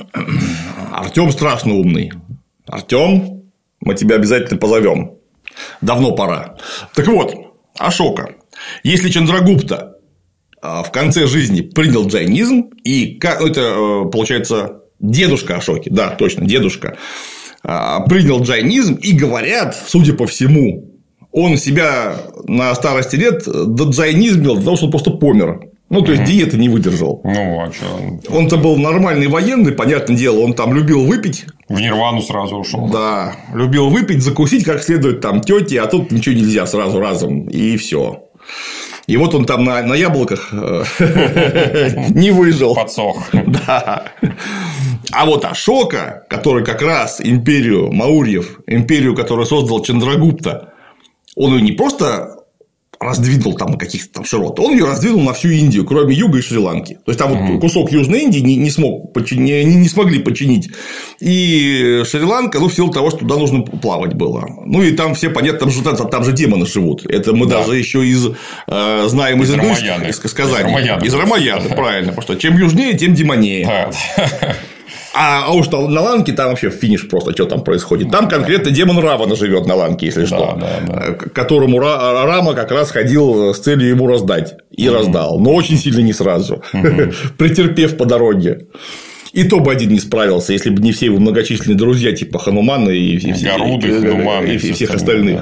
Артем страшно умный. Артем, мы тебя обязательно позовем. Давно пора. Так вот, Ашока. Если Чандрагупта в конце жизни принял джайнизм, и это, получается, дедушка Ашоки, да, точно, дедушка, принял джайнизм, и говорят, судя по всему, он себя на старости лет доджайнизмил для того, что он просто помер. Ну, то есть, диеты не выдержал. Ну, а что? Он-то был нормальный военный, понятное дело, он там любил выпить. В нирвану сразу ушел. Да, любил выпить, закусить как следует там тети, а тут ничего нельзя сразу разом, и все. И вот он там на, на яблоках не выжил. Подсох. Да. А вот Ашока, который как раз империю Маурьев, империю, которую создал Чандрагупта, он ее не просто раздвинул там на каких-то там широт, он ее раздвинул на всю Индию, кроме юга и Шри-Ланки. То есть, там угу. вот кусок Южной Индии не, не, смог подчинить, не, не смогли подчинить. И Шри-Ланка, ну, в силу того, что туда нужно плавать было. Ну, и там все понятно, там же, там, там же демоны живут. Это мы да. даже еще из э, знаем из, из индуйских сказаний. Из Рамаяны, правильно. Потому что чем южнее, тем демонее. Да. А, а уж там на Ланке там вообще финиш просто, что там происходит. Там конкретно демон Равана живет на Ланке, если что. Да, да, да. К которому Рама как раз ходил с целью ему раздать. И mm-hmm. раздал. Но очень сильно не сразу. Mm-hmm. Претерпев по дороге. И то бы один не справился, если бы не все его многочисленные друзья, типа Ханумана и, и, Горуды, и, Хануманы, и, и всех остальных.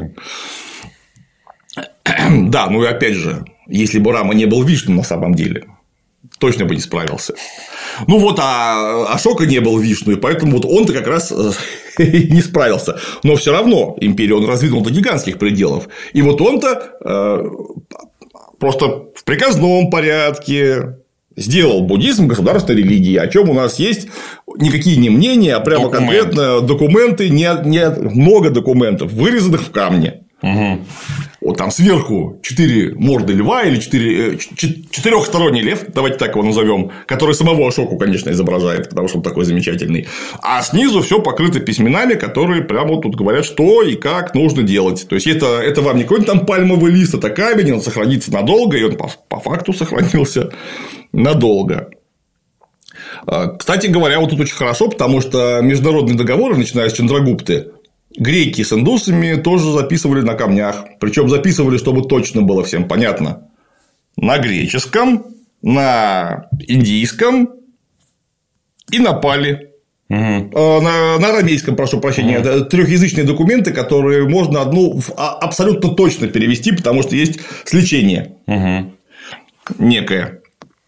Да. да, ну и опять же, если бы Рама не был Вишну на самом деле, точно бы не справился. Ну вот, а Ашока не был Вишну, и поэтому вот он-то как раз не справился. Но все равно империю он раздвинул до гигантских пределов. И вот он-то э, просто в приказном порядке сделал буддизм государственной религией, о чем у нас есть никакие не мнения, а прямо Документ. конкретно документы, не, не много документов, вырезанных в камне. Угу. Вот там сверху четыре морды льва или четыре, четырехсторонний лев, давайте так его назовем, который самого Ашоку, конечно, изображает, потому что он такой замечательный. А снизу все покрыто письменами, которые прямо тут говорят, что и как нужно делать. То есть это, это вам не какой-нибудь там пальмовый лист, это камень, он сохранится надолго, и он по, по факту сохранился надолго. Кстати говоря, вот тут очень хорошо, потому что международные договоры, начиная с Чандрагупты, греки с индусами тоже записывали на камнях. Причем записывали, чтобы точно было всем понятно. На греческом, на индийском и на пали. Угу. На, на арамейском, прошу прощения. Угу. Трехязычные документы, которые можно одну абсолютно точно перевести, потому что есть сличение угу. некое.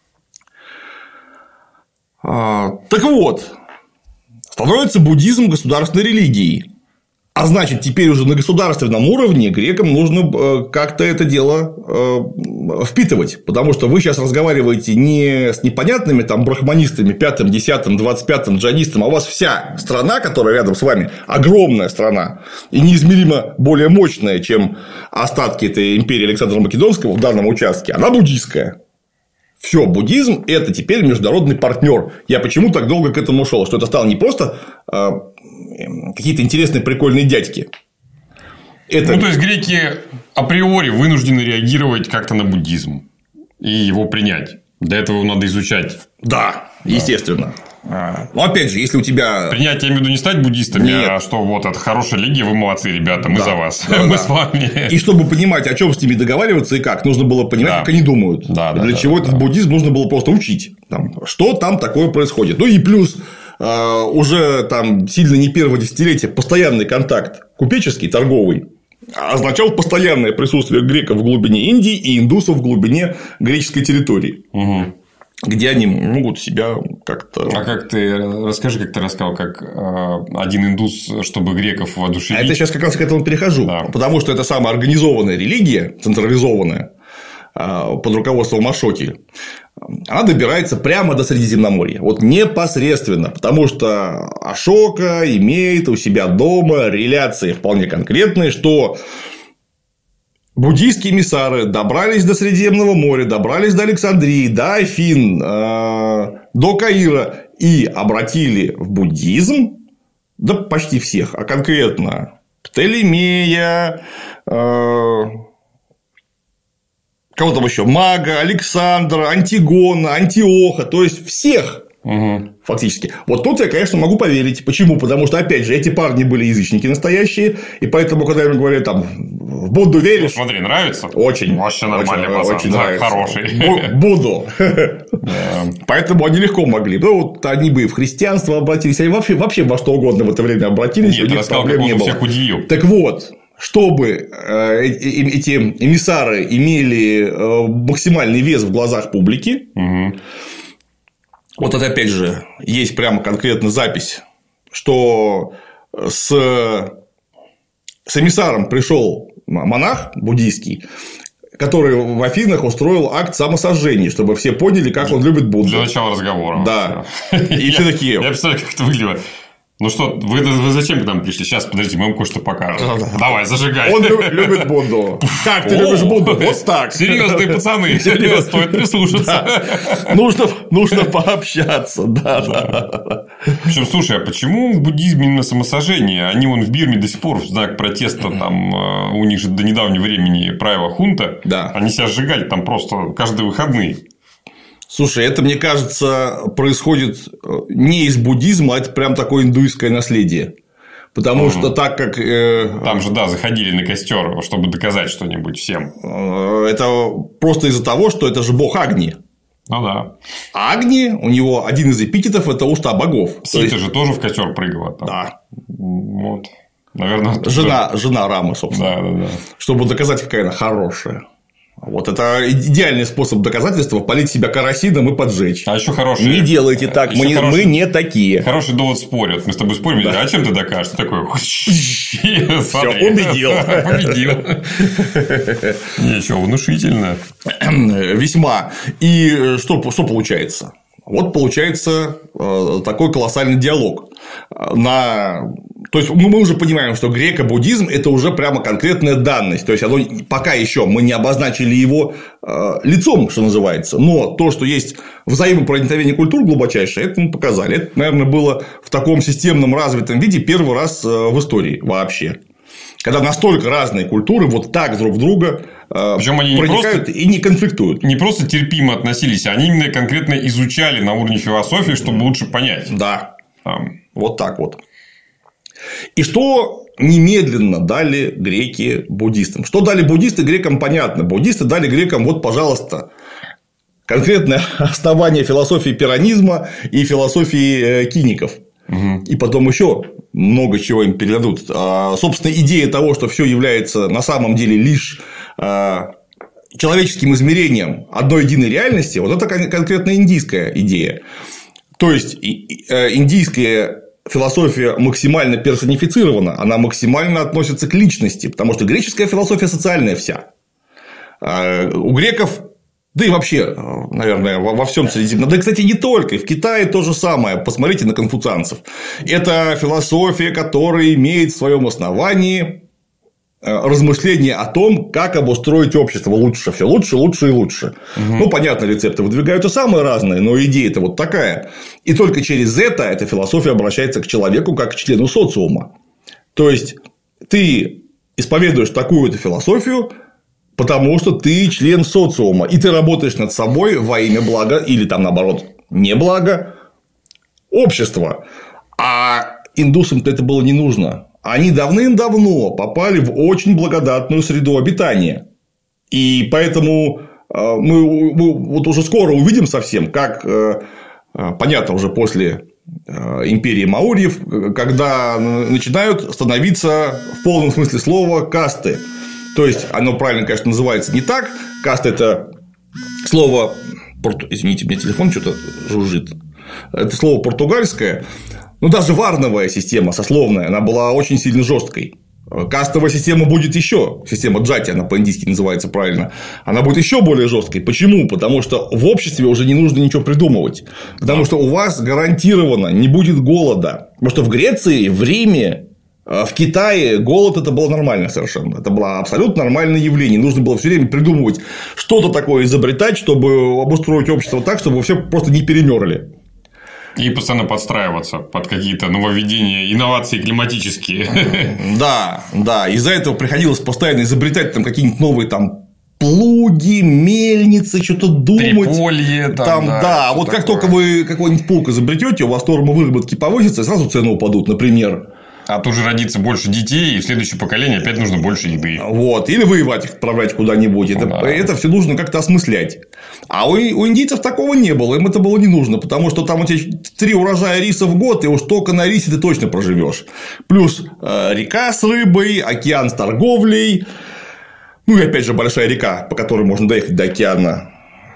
Так вот, становится буддизм государственной религией. А значит, теперь уже на государственном уровне грекам нужно как-то это дело впитывать. Потому что вы сейчас разговариваете не с непонятными там брахманистами, пятым, десятым, двадцать пятым джайнистом, а у вас вся страна, которая рядом с вами, огромная страна и неизмеримо более мощная, чем остатки этой империи Александра Македонского в данном участке, она буддийская. Все, буддизм – это теперь международный партнер. Я почему так долго к этому шел? Что это стало не просто э, какие-то интересные, прикольные дядьки. Это... Ну, то есть, греки априори вынуждены реагировать как-то на буддизм и его принять. Для этого надо изучать. Да, да. естественно. Но опять же, если у тебя. Принять, я имею в виду, не стать буддистами, Нет. а что вот это хорошая религия, вы молодцы, ребята, мы да, за вас. Да, мы да. с вами. И чтобы понимать, о чем с ними договариваться и как, нужно было понимать, да. как они думают. Да, да, Для да, чего да, этот да. буддизм нужно было просто учить. Там, что там такое происходит. Ну и плюс э, уже там сильно не первое десятилетие постоянный контакт купеческий, торговый означал постоянное присутствие греков в глубине Индии и индусов в глубине греческой территории. Угу. Где они могут себя как-то. А как ты расскажи, как ты рассказал, как э, один индус, чтобы греков воодушевить. А это сейчас как раз к этому перехожу. Да. Потому что это самая организованная религия, централизованная, э, под руководством Ашоки, она добирается прямо до Средиземноморья. Вот непосредственно. Потому что Ашока имеет у себя дома реляции вполне конкретные, что буддийские эмиссары добрались до Средиземного моря, добрались до Александрии, до Афин, э, до Каира и обратили в буддизм, да почти всех, а конкретно Птолемея, э, кого там еще, Мага, Александра, Антигона, Антиоха, то есть всех. Угу. Фактически. Вот тут я, конечно, могу поверить. Почему? Потому что, опять же, эти парни были язычники настоящие, и поэтому, когда им говорят, там, в Будду веришь. Ну, смотри, нравится? Очень. Вообще нормальный пацан. Очень да, нравится. Хороший. Будду. Поэтому они легко могли. Ну, вот они бы и в христианство обратились, они вообще, вообще во что угодно в это время обратились. Нет, у них проблем не было. Всех удивил. Так вот, чтобы эти эмиссары имели максимальный вес в глазах публики. Вот это, опять же, есть прямо конкретно запись, что с, с эмиссаром пришел монах буддийский, который в Афинах устроил акт самосожжения, чтобы все поняли, как он любит Будду. Для начала разговора. Да. И все такие. Я представляю, как это выглядит. Ну что, вы, вы зачем к нам пришли? Сейчас, подожди, мы вам кое-что покажем. Давай, зажигай. Он любит Будду. Как ты любишь Будду? Вот так. Серьезные пацаны. Серьезно, стоит прислушаться. Нужно, нужно пообщаться. Да, да. Причем, слушай, а почему в буддизме именно самосожжение? Они вон в Бирме до сих пор в знак протеста, там у них же до недавнего времени правила хунта. Да. Они себя сжигали там просто каждые выходные. Слушай, это, мне кажется, происходит не из буддизма, а это прям такое индуистское наследие. Потому угу. что так как... Э... Там же, да, заходили на костер, чтобы доказать что-нибудь всем. Это просто из-за того, что это же бог Агни. Ну да. А Агни, у него один из эпитетов – это уста богов. Сита есть... же тоже в костер прыгала. Там. Да. Вот. Наверное, жена, жена Рамы, собственно. Да, да, да. Чтобы доказать, какая она хорошая. Вот это идеальный способ доказательства – полить себя керосином и поджечь. А еще хороший. Не делайте так, мы, хороший, мы не такие. Хороший довод спорят. Мы с тобой спорим, да. А чем ты докажешь? Ты такой. Все, убедил. Победил. Ничего, внушительно. Весьма. И что, что получается? Вот получается такой колоссальный диалог. На... То есть мы уже понимаем, что греко-буддизм – это уже прямо конкретная данность. То есть оно пока еще мы не обозначили его лицом, что называется. Но то, что есть взаимопроникновение культур глубочайшее, это мы показали. Это, наверное, было в таком системном развитом виде первый раз в истории вообще. Когда настолько разные культуры вот так друг в друга Причем они проникают не просто, и не конфликтуют. Не просто терпимо относились, они именно конкретно изучали на уровне философии, чтобы лучше понять. Да. Там. Вот так вот. И что немедленно дали греки буддистам? Что дали буддисты грекам, понятно. Буддисты дали грекам, вот, пожалуйста, конкретное основание философии пиранизма и философии киников. Угу. И потом еще много чего им передадут. А, собственно, идея того, что все является на самом деле лишь а, человеческим измерением одной единой реальности, вот это конкретно индийская идея. То есть индийская философия максимально персонифицирована, она максимально относится к личности, потому что греческая философия социальная вся. А у греков, да и вообще, наверное, во всем Средиземном, да, кстати, не только, и в Китае то же самое. Посмотрите на конфуцианцев. Это философия, которая имеет в своем основании размышления о том, как обустроить общество лучше, все лучше, лучше и лучше. Угу. Ну, понятно, рецепты выдвигаются самые разные, но идея-то вот такая. И только через это эта философия обращается к человеку как к члену социума. То есть ты исповедуешь такую-то философию, потому что ты член социума, и ты работаешь над собой во имя блага, или там наоборот, не блага общества. А индусам-то это было не нужно. Они давным-давно попали в очень благодатную среду обитания. И поэтому мы, мы вот уже скоро увидим совсем, как, понятно, уже после империи маурьев, когда начинают становиться в полном смысле слова касты. То есть, оно правильно, конечно, называется не так. Каста – это слово… Извините, у меня телефон что-то жужжит. Это слово португальское. Ну, даже варновая система сословная, она была очень сильно жесткой. Кастовая система будет еще, система джати, она по-индийски называется правильно, она будет еще более жесткой. Почему? Потому что в обществе уже не нужно ничего придумывать. Потому что у вас гарантированно не будет голода. Потому что в Греции, в Риме, в Китае голод это было нормально совершенно. Это было абсолютно нормальное явление. Нужно было все время придумывать что-то такое, изобретать, чтобы обустроить общество так, чтобы все просто не перемерли. И постоянно подстраиваться под какие-то нововведения, инновации климатические. Да, да. Из-за этого приходилось постоянно изобретать там какие-нибудь новые там плуги, мельницы, что-то думать. Триполье, там, там, да. Да, вот как такое. Только вы какой-нибудь плуг изобретете, у вас нормы выработки повысятся, и сразу цены упадут, например. А тут же родится больше детей, и в следующее поколение опять нужно больше еды. Вот. Или воевать их отправлять куда-нибудь. Это, да. это все нужно как-то осмыслять. А у, у индийцев такого не было. Им это было не нужно. Потому что там у тебя три урожая риса в год, и уж только на рисе ты точно проживешь. Плюс э, река с рыбой, океан с торговлей. Ну и опять же большая река, по которой можно доехать до океана.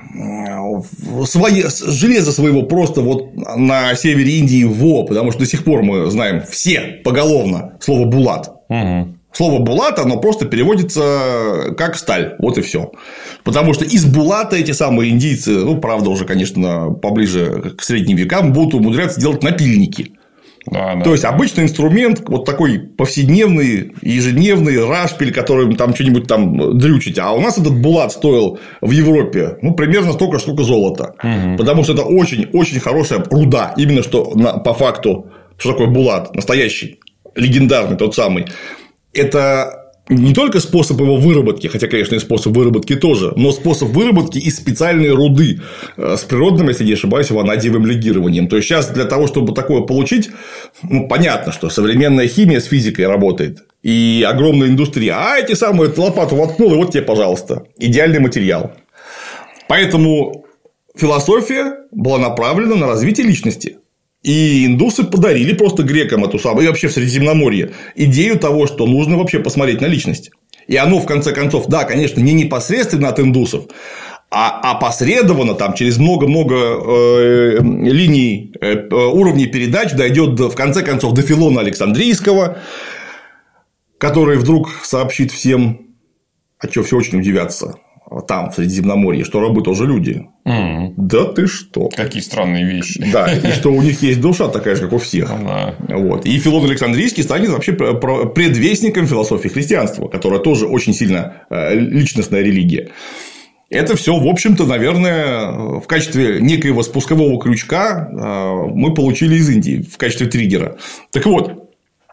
Свои, железо своего просто вот на севере Индии во, потому что до сих пор мы знаем все поголовно слово булат. Угу. Слово булат, оно просто переводится как сталь, вот и все. Потому что из булата эти самые индийцы, ну правда уже, конечно, поближе к средним векам, будут умудряться делать напильники. Да, да. То есть обычный инструмент, вот такой повседневный, ежедневный рашпиль, которым там что-нибудь там дрючить. А у нас этот булат стоил в Европе ну, примерно столько, сколько золота. Угу. Потому что это очень-очень хорошая руда. Именно что на, по факту, что такое булат, настоящий, легендарный, тот самый. Это не только способ его выработки, хотя, конечно, и способ выработки тоже, но способ выработки из специальной руды с природным, если не ошибаюсь, ванадиевым легированием. То есть, сейчас для того, чтобы такое получить, ну, понятно, что современная химия с физикой работает. И огромная индустрия. А эти самые лопату воткнул, и вот тебе, пожалуйста, идеальный материал. Поэтому философия была направлена на развитие личности. И индусы подарили просто грекам эту самую, и вообще в Средиземноморье, идею того, что нужно вообще посмотреть на личность. И оно, в конце концов, да, конечно, не непосредственно от индусов, а опосредованно там, через много-много э, линий, э, уровней передач дойдет, в конце концов, до Филона Александрийского, который вдруг сообщит всем, а что все очень удивятся. Там, в Средиземноморье, что рабы тоже люди. Mm. Да ты что? Какие странные вещи. Да, и что у них есть душа такая же, как у всех. Mm. Вот. И Филон Александрийский станет вообще предвестником философии христианства, которая тоже очень сильно личностная религия. Это все, в общем-то, наверное, в качестве некоего спускового крючка мы получили из Индии в качестве триггера. Так вот,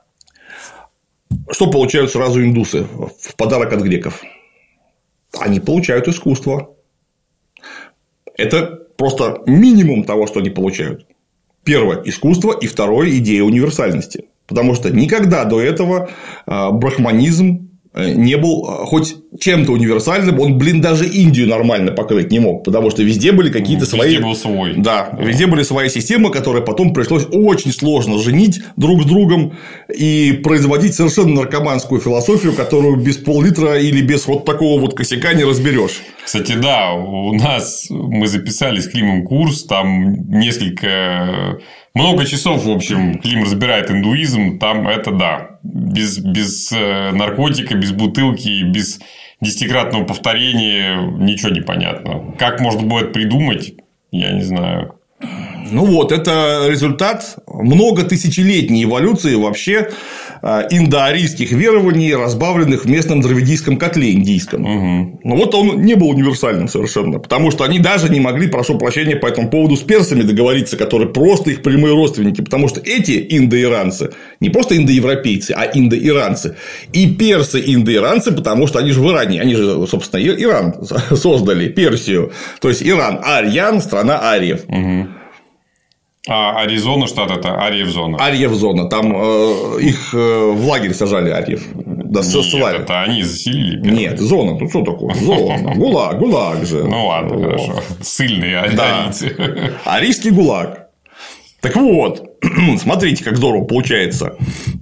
что получают сразу индусы в подарок от греков? Они получают искусство. Это просто минимум того, что они получают. Первое – искусство, и второе – идея универсальности. Потому что никогда до этого брахманизм не был хоть чем-то универсальным, он, блин, даже Индию нормально покрыть не мог, потому что везде были какие-то везде свои... был свой. Да, да, везде были свои системы, которые потом пришлось очень сложно женить друг с другом и производить совершенно наркоманскую философию, которую без пол-литра или без вот такого вот косяка не разберешь. Кстати, да, у нас мы записали с Климом курс, там несколько... Много часов, в общем, Клим разбирает индуизм, там это да, без, без наркотика, без бутылки, без десятикратного повторения ничего не понятно. Как можно будет придумать, я не знаю. Ну вот, это результат многотысячелетней эволюции вообще индоарийских верований, разбавленных в местном дравидийском котле индийском. Угу. Но вот он не был универсальным совершенно, потому что они даже не могли, прошу прощения, по этому поводу с персами договориться, которые просто их прямые родственники, потому что эти индоиранцы не просто индоевропейцы, а индоиранцы. И персы индоиранцы, потому что они же в Иране, они же, собственно, Иран создали, Персию. То есть Иран, Арьян, страна ариев. Угу. А Аризона штат – это Ариев зона. Ариев зона. Там э, их э, в лагерь сажали ариев. Да, Нет, это они заселили. Первый. Нет, зона. Ну что такое? Зона. Гулаг. Гулаг же. Ну ладно, вот. Хорошо. Сильные арийцы. Да. Арийский гулаг. Так вот, смотрите, как здорово получается.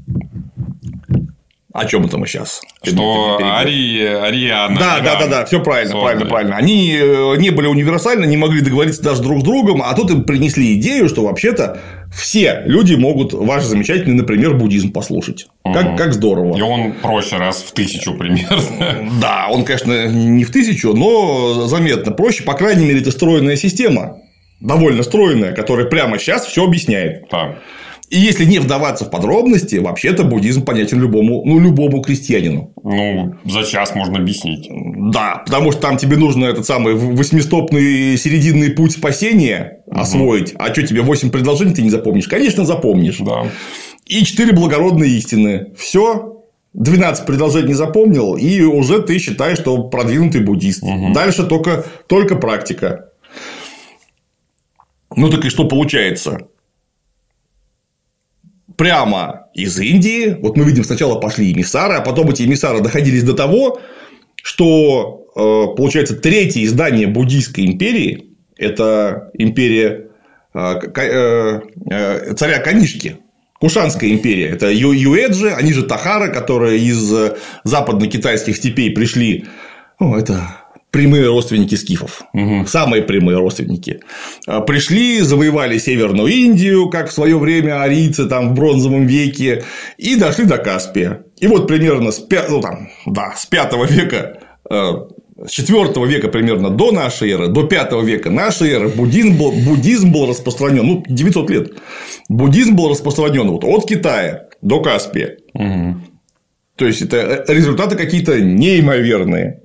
О чем это мы сейчас? Что Арии, Ариана. Да, да, да, да, все правильно, создали. правильно, правильно. Они не были универсальны, не могли договориться даже друг с другом, а тут им принесли идею, что вообще-то все люди могут ваш замечательный, например, буддизм послушать. Угу. Как, как здорово. И он проще раз в тысячу примерно. Да, он, конечно, не в тысячу, но заметно проще. По крайней мере, это стройная система, довольно стройная, которая прямо сейчас все объясняет. Да. И если не вдаваться в подробности, вообще-то буддизм понятен любому, ну, любому крестьянину. Ну, за час можно объяснить. Да, потому что там тебе нужно этот самый восьмистопный серединный путь спасения угу. освоить. А что, тебе восемь предложений ты не запомнишь? Конечно, запомнишь. Да. И четыре благородные истины. Все. двенадцать предложений запомнил, и уже ты считаешь, что продвинутый буддист. Угу. Дальше только, только практика. Ну, так и что получается? Прямо из Индии, вот мы видим, сначала пошли эмиссары, а потом эти эмиссары доходились до того, что, получается, третье издание буддийской империи – это империя царя Канишки, Кушанская империя. Это Юэджи, они же Тахары, которые из западно-китайских степей пришли. О, это прямые родственники скифов. Угу. Самые прямые родственники. Пришли, завоевали Северную Индию, как в свое время арийцы там в бронзовом веке, и дошли до Каспия. И вот примерно с, пя... ну, там, да, с пятого века, с четвёртого века примерно до нашей эры, до пятого века нашей эры буддизм был, буддизм был распространен, ну, девятьсот лет. Буддизм был распространен вот от Китая до Каспия. Угу. То есть, это результаты какие-то неимоверные.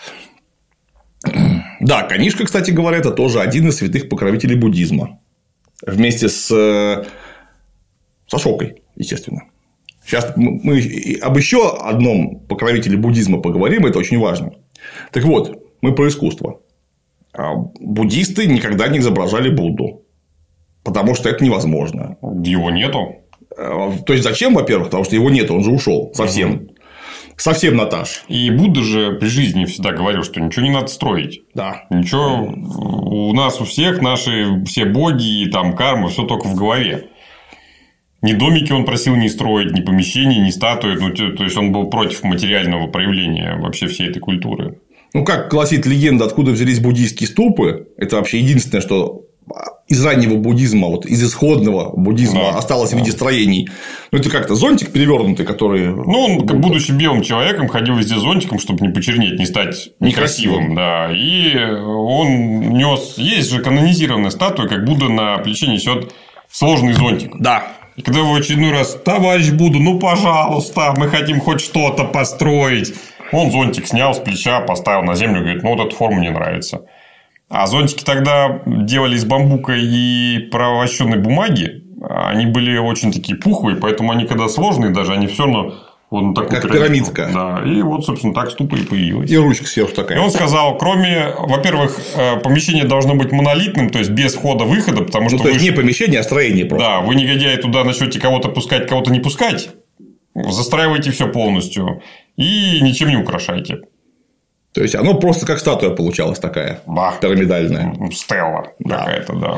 Да, Канишка, кстати говоря, это тоже один из святых покровителей буддизма. Вместе с, с Ашокой, естественно. Сейчас мы об еще одном покровителе буддизма поговорим, это очень важно. Так вот, мы про искусство. Буддисты никогда не изображали Будду, потому что это невозможно. Его нету. То есть, зачем, во-первых, потому что его нету, он же ушел совсем. Угу. Совсем Наташ. И Будда же при жизни всегда говорил, что ничего не надо строить. Да. Ничего. У нас у всех наши все боги и там карма, все только в голове. Ни домики он просил не строить, ни помещений, ни статуи. Ну, то есть, он был против материального проявления вообще всей этой культуры. Ну, как гласит легенда, откуда взялись буддийские ступы, это вообще единственное, что из раннего буддизма, вот из исходного буддизма да, осталось да. в виде строений. Ну, это как-то зонтик перевернутый, который. Ну, он, будучи белым человеком, ходил везде зонтиком, чтобы не почернеть, не стать некрасивым. некрасивым. Да. И он нес. Есть же канонизированная статуя, как Будда на плече несет сложный зонтик. Да. И когда в очередной раз: товарищ Будда, ну пожалуйста, мы хотим хоть что-то построить. Он зонтик снял с плеча, поставил на землю и говорит: ну, вот эта форма мне нравится. А зонтики тогда делали из бамбука и провощенной бумаги. Они были очень такие пухлые, поэтому они, когда сложные, даже они все равно вот такую как пирамидка. Да. И вот, собственно, так ступа и появилась. И ручка сверху такая. И он сказал: кроме, во-первых, помещение должно быть монолитным, то есть без входа-выхода, потому что. Ну, то есть вы... не помещение, а строение просто. Да, вы, негодяи, туда начнете кого-то пускать, кого-то не пускать. Застраивайте все полностью и ничем не украшайте. То есть, оно просто как статуя получалась такая. Да. Пирамидальная. Стелла да. какая-то, да.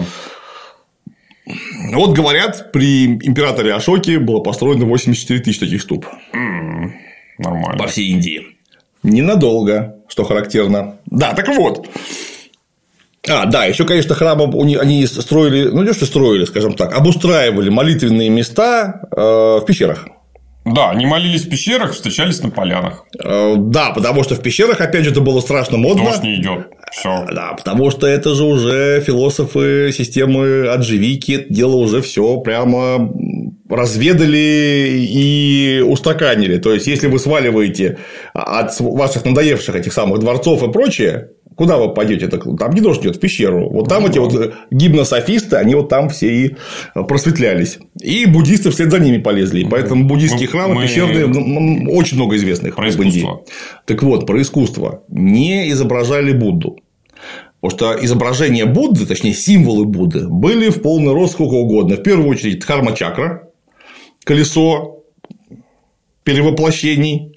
Вот говорят, при императоре Ашоке было построено восемьдесят четыре тысячи таких ступ. Mm, нормально. По всей Индии. Ненадолго, что характерно. Да, так вот. А, да, еще, конечно, храмы они строили, ну, не что строили, скажем так, обустраивали молитвенные места в пещерах. Да, они молились в пещерах, встречались на полянах. Да, потому что в пещерах, опять же, это было страшно модно. Дождь не идет. Все. Да, потому что это же уже философы системы Адживики, это дело уже все прямо разведали и устаканили. То есть, если вы сваливаете от ваших надоевших этих самых дворцов и прочее, куда вы пойдете? Там не дождь идет, в пещеру. Вот там ну, эти да. вот гимнософисты, они вот там все и просветлялись. И буддисты вслед за ними полезли. И поэтому буддийские мы, храмы, мы... пещерные, очень много известных про в Индии. Так вот, про искусство. Не изображали Будду. Потому что изображения Будды, точнее, символы Будды, были в полный рост сколько угодно. В первую очередь, дхарма-чакра, колесо перевоплощений.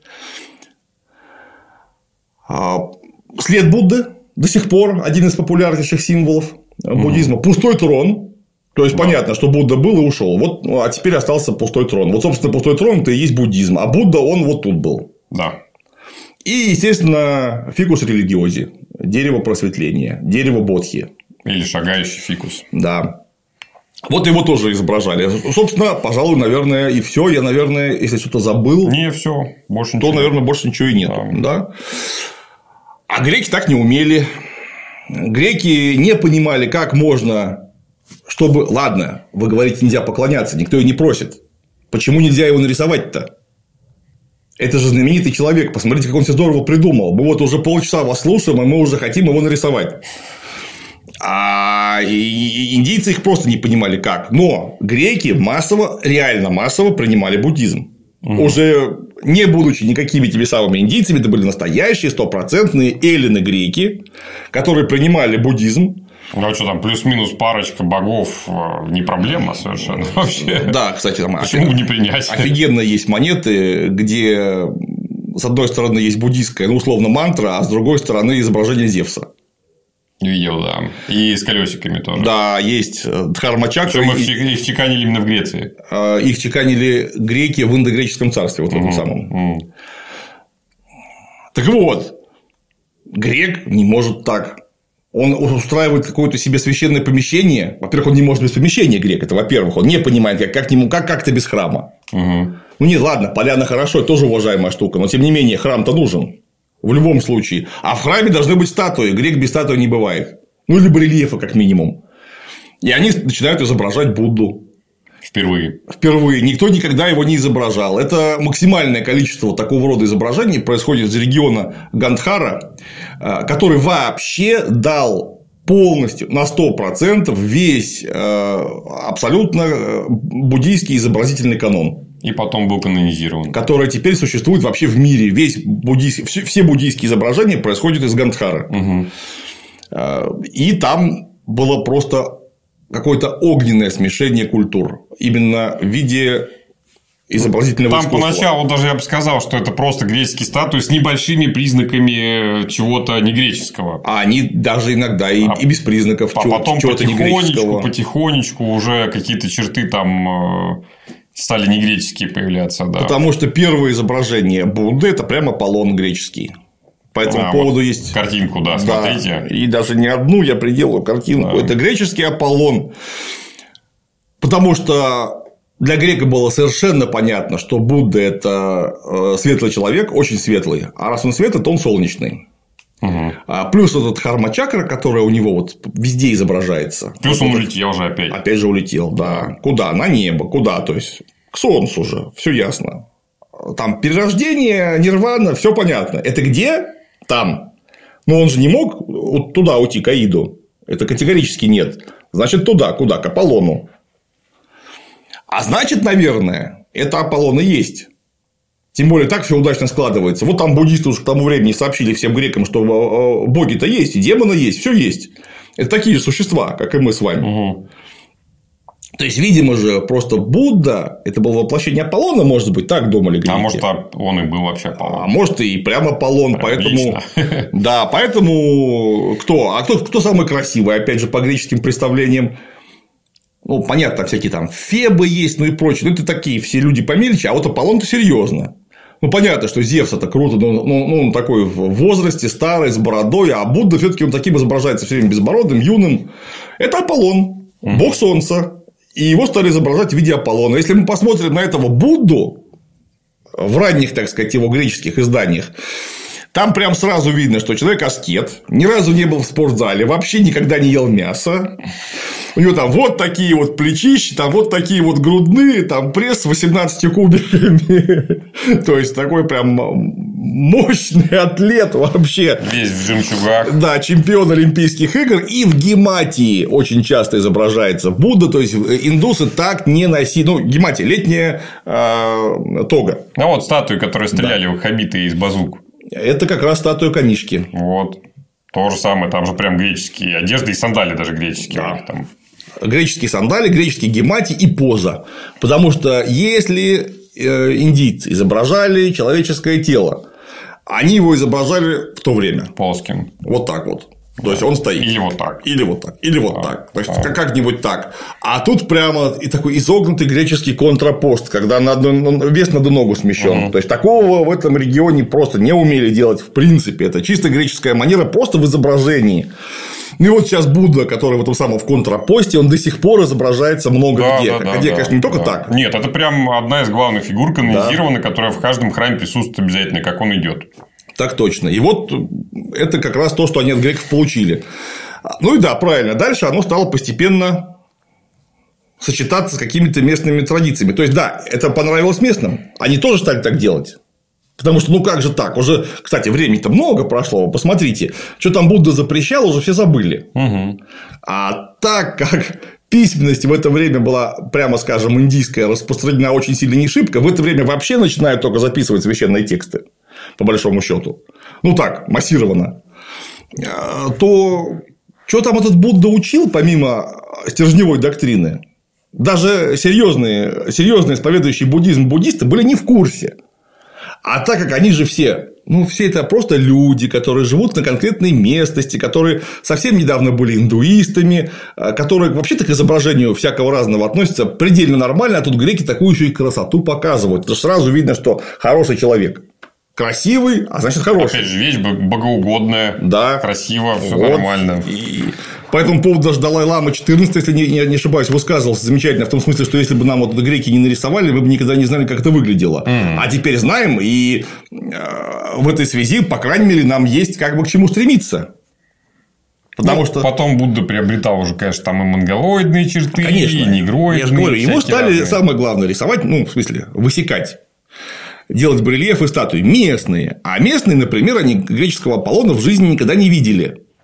След Будды до сих пор один из популярнейших символов буддизма. Угу. Пустой трон. То есть, да. понятно, что Будда был и ушел. Вот, а теперь остался пустой трон. Вот, собственно, пустой трон – это и есть буддизм. А Будда, он вот тут был. Да. И, естественно, фикус религиози. Дерево просветления. Дерево бодхи. Или шагающий фикус. Да. Вот его тоже изображали. Собственно, пожалуй, наверное, и все. Я, наверное, если что-то забыл. Не, все. Больше ничего. То, наверное, больше ничего и нет. Да. Да? А греки так не умели. Греки не понимали, как можно, чтобы. Ладно, вы говорите, нельзя поклоняться, никто и не просит. Почему нельзя его нарисовать-то? Это же знаменитый человек. Посмотрите, как он все здорово придумал. Мы вот уже полчаса вас слушаем, и мы уже хотим его нарисовать. А индийцы их просто не понимали как. Но греки массово, реально массово принимали буддизм. Угу. Уже не будучи никакими теми самыми индийцами, это были настоящие стопроцентные эллины-греки, которые принимали буддизм. Ну, а что там, плюс-минус парочка богов не проблема совершенно вообще. Да, кстати, там почему бы не принять? Офигенно есть монеты, где с одной стороны есть буддийская, ну, условно, мантра, а с другой стороны изображение Зевса. Видел, да. И с колесиками тоже. Да, есть дхарма-чакра. Причем их, их чеканили именно в Греции. Их чеканили греки в индогреческом царстве, вот в этом самом. Mm. Так вот, грек не может так. Он устраивает какое-то себе священное помещение. Во-первых, он не может без помещения, грек. Это во-первых. Он не понимает, как, как, нему, как как-то без храма. Угу. Ну, нет, ладно, поляна хорошо, это тоже уважаемая штука. Но, тем не менее, храм-то нужен. В любом случае. А в храме должны быть статуи. Грек без статуи не бывает. Ну, либо рельефа, как минимум. И они начинают изображать Будду. Впервые. Впервые. Никто никогда его не изображал. Это максимальное количество такого рода изображений происходит из региона Гандхара, который вообще дал полностью на сто процентов весь абсолютно буддийский изобразительный канон. И потом был канонизирован. Которая теперь существует вообще в мире. Весь буддийский, все буддийские изображения происходят из Гандхары. Угу. И там было просто какое-то огненное смешение культур. Именно в виде изобразительного Там искусства. поначалу даже я бы сказал, что это просто греческие статуи с небольшими признаками чего-то негреческого. А они даже иногда и, а, и без признаков а чего- потом чего-то потихонечку, негреческого. потихонечку уже какие-то черты там стали негреческие появляться. Да. Потому что первое изображение Будды – это прямо Аполлон греческий. По этому а, поводу вот есть... Картинку, да, смотрите. Да, и даже не одну я приделаю картинку. Да. Это греческий Аполлон. Потому что для грека было совершенно понятно, что Будда – это светлый человек, очень светлый. А раз он светлый, то он солнечный. Угу. А плюс этот харма-чакра, которая у него вот везде изображается. Плюс вот он этот... улетел же опять. Опять же улетел, да. Куда? На небо. Куда? То есть к солнцу же. Все ясно. Там перерождение, нирвана, все понятно. Это где? Там. Но он же не мог вот туда уйти, к Аиду. Это категорически нет. Значит, туда. Куда? К Аполлону. А значит, наверное, это Аполлон и есть. Тем более, так все удачно складывается. Вот там буддисты уже к тому времени сообщили всем грекам, что боги-то есть, и демоны есть, все есть. Это такие же существа, как и мы с вами. Угу. То есть, видимо же, просто Будда – это было воплощение Аполлона, может быть, так думали греки. А может, он и был вообще Аполлон. А может, и прям Аполлон. Прям поэтому... Да, поэтому кто? А кто, кто самый красивый, опять же, по греческим представлениям? Ну, понятно, всякие там Фебы есть, ну и прочее. Ну, это такие все люди помельче, а вот Аполлон-то серьезно. Ну, понятно, что Зевс это круто, но ну, ну, он такой в возрасте, старый, с бородой, а Будда все-таки он таким изображается все время безбородым, юным. Это Аполлон, бог солнца. И его стали изображать в виде Аполлона. Если мы посмотрим на этого Будду в ранних, так сказать, его греческих изданиях, там прям сразу видно, что человек аскет, ни разу не был в спортзале, вообще никогда не ел мясо. У него там вот такие вот плечища, там вот такие вот грудные, там пресс с восемнадцатью кубиками. То есть, такой прям мощный атлет вообще. Весь в жемчугах. Да, чемпион Олимпийских игр. И в гематии очень часто изображается Будда. То есть, индусы так не носили. Ну, гематия – летняя э, тога. А вот статуи, которые стреляли да. в хабиты из базук. Это как раз статуя Канишки. Вот. То же самое. Там же прям греческие одежды и сандали даже греческие. Да. У них там. Греческие сандали, греческие гематии и поза. Потому что если индийцы изображали человеческое тело, они его изображали в то время плоским. Вот так вот. То есть, он стоит. Или вот так. Или вот так. Или вот а, так. То есть, а. как-нибудь так. А тут прямо и такой изогнутый греческий контрапост, когда на одну, вес на одну ногу смещен. Угу. То есть, такого в этом регионе просто не умели делать в принципе. Это чисто греческая манера просто в изображении. Ну и вот сейчас Будда, который в этом самом в контрапосте, он до сих пор изображается много да, где. Да, да, где, да, конечно, не только да. так. Нет, это прям одна из главных фигур канонизированных, да. которая в каждом храме присутствует обязательно, как он идет. Так точно. И вот это как раз то, что они от греков получили. Ну и да, правильно. Дальше оно стало постепенно сочетаться с какими-то местными традициями. То есть, да, это понравилось местным. Они тоже стали так делать. Потому что, ну как же так? Уже, кстати, времени-то много прошло. Посмотрите, что там Будда запрещал, уже все забыли. Угу. А так как письменность в это время была, прямо скажем, индийская, распространена очень сильно не шибко, в это время вообще начинают только записывать священные тексты, по большому счету. Ну так, массированно. То что там этот Будда учил, помимо стержневой доктрины? Даже серьезные, серьезные исповедующие буддизм буддисты были не в курсе. А так как они же все, ну, все это просто люди, которые живут на конкретной местности, которые совсем недавно были индуистами, которые вообще-то к изображению всякого разного относятся предельно нормально, а тут греки такую еще и красоту показывают. Это сразу видно, что хороший человек. Красивый, а значит хороший. Опять же, вещь богоугодная, да. красиво, все вот. Нормально. И по этому поводу даже Далай-лама четырнадцатый, если не, не ошибаюсь, высказывался замечательно в том смысле, что если бы нам вот греки не нарисовали, мы бы никогда не знали, как это выглядело. Mm. А теперь знаем, и в этой связи, по крайней мере, нам есть как бы к чему стремиться. Потому ну, что потом Будда приобретал уже, конечно, там и монголоидные черты, конечно. И негроидные. Я же говорю, ему стали разные. Самое главное рисовать, ну, в смысле, высекать. Делать барельефы и статуи местные. А местные, например, они греческого Аполлона в жизни никогда не видели.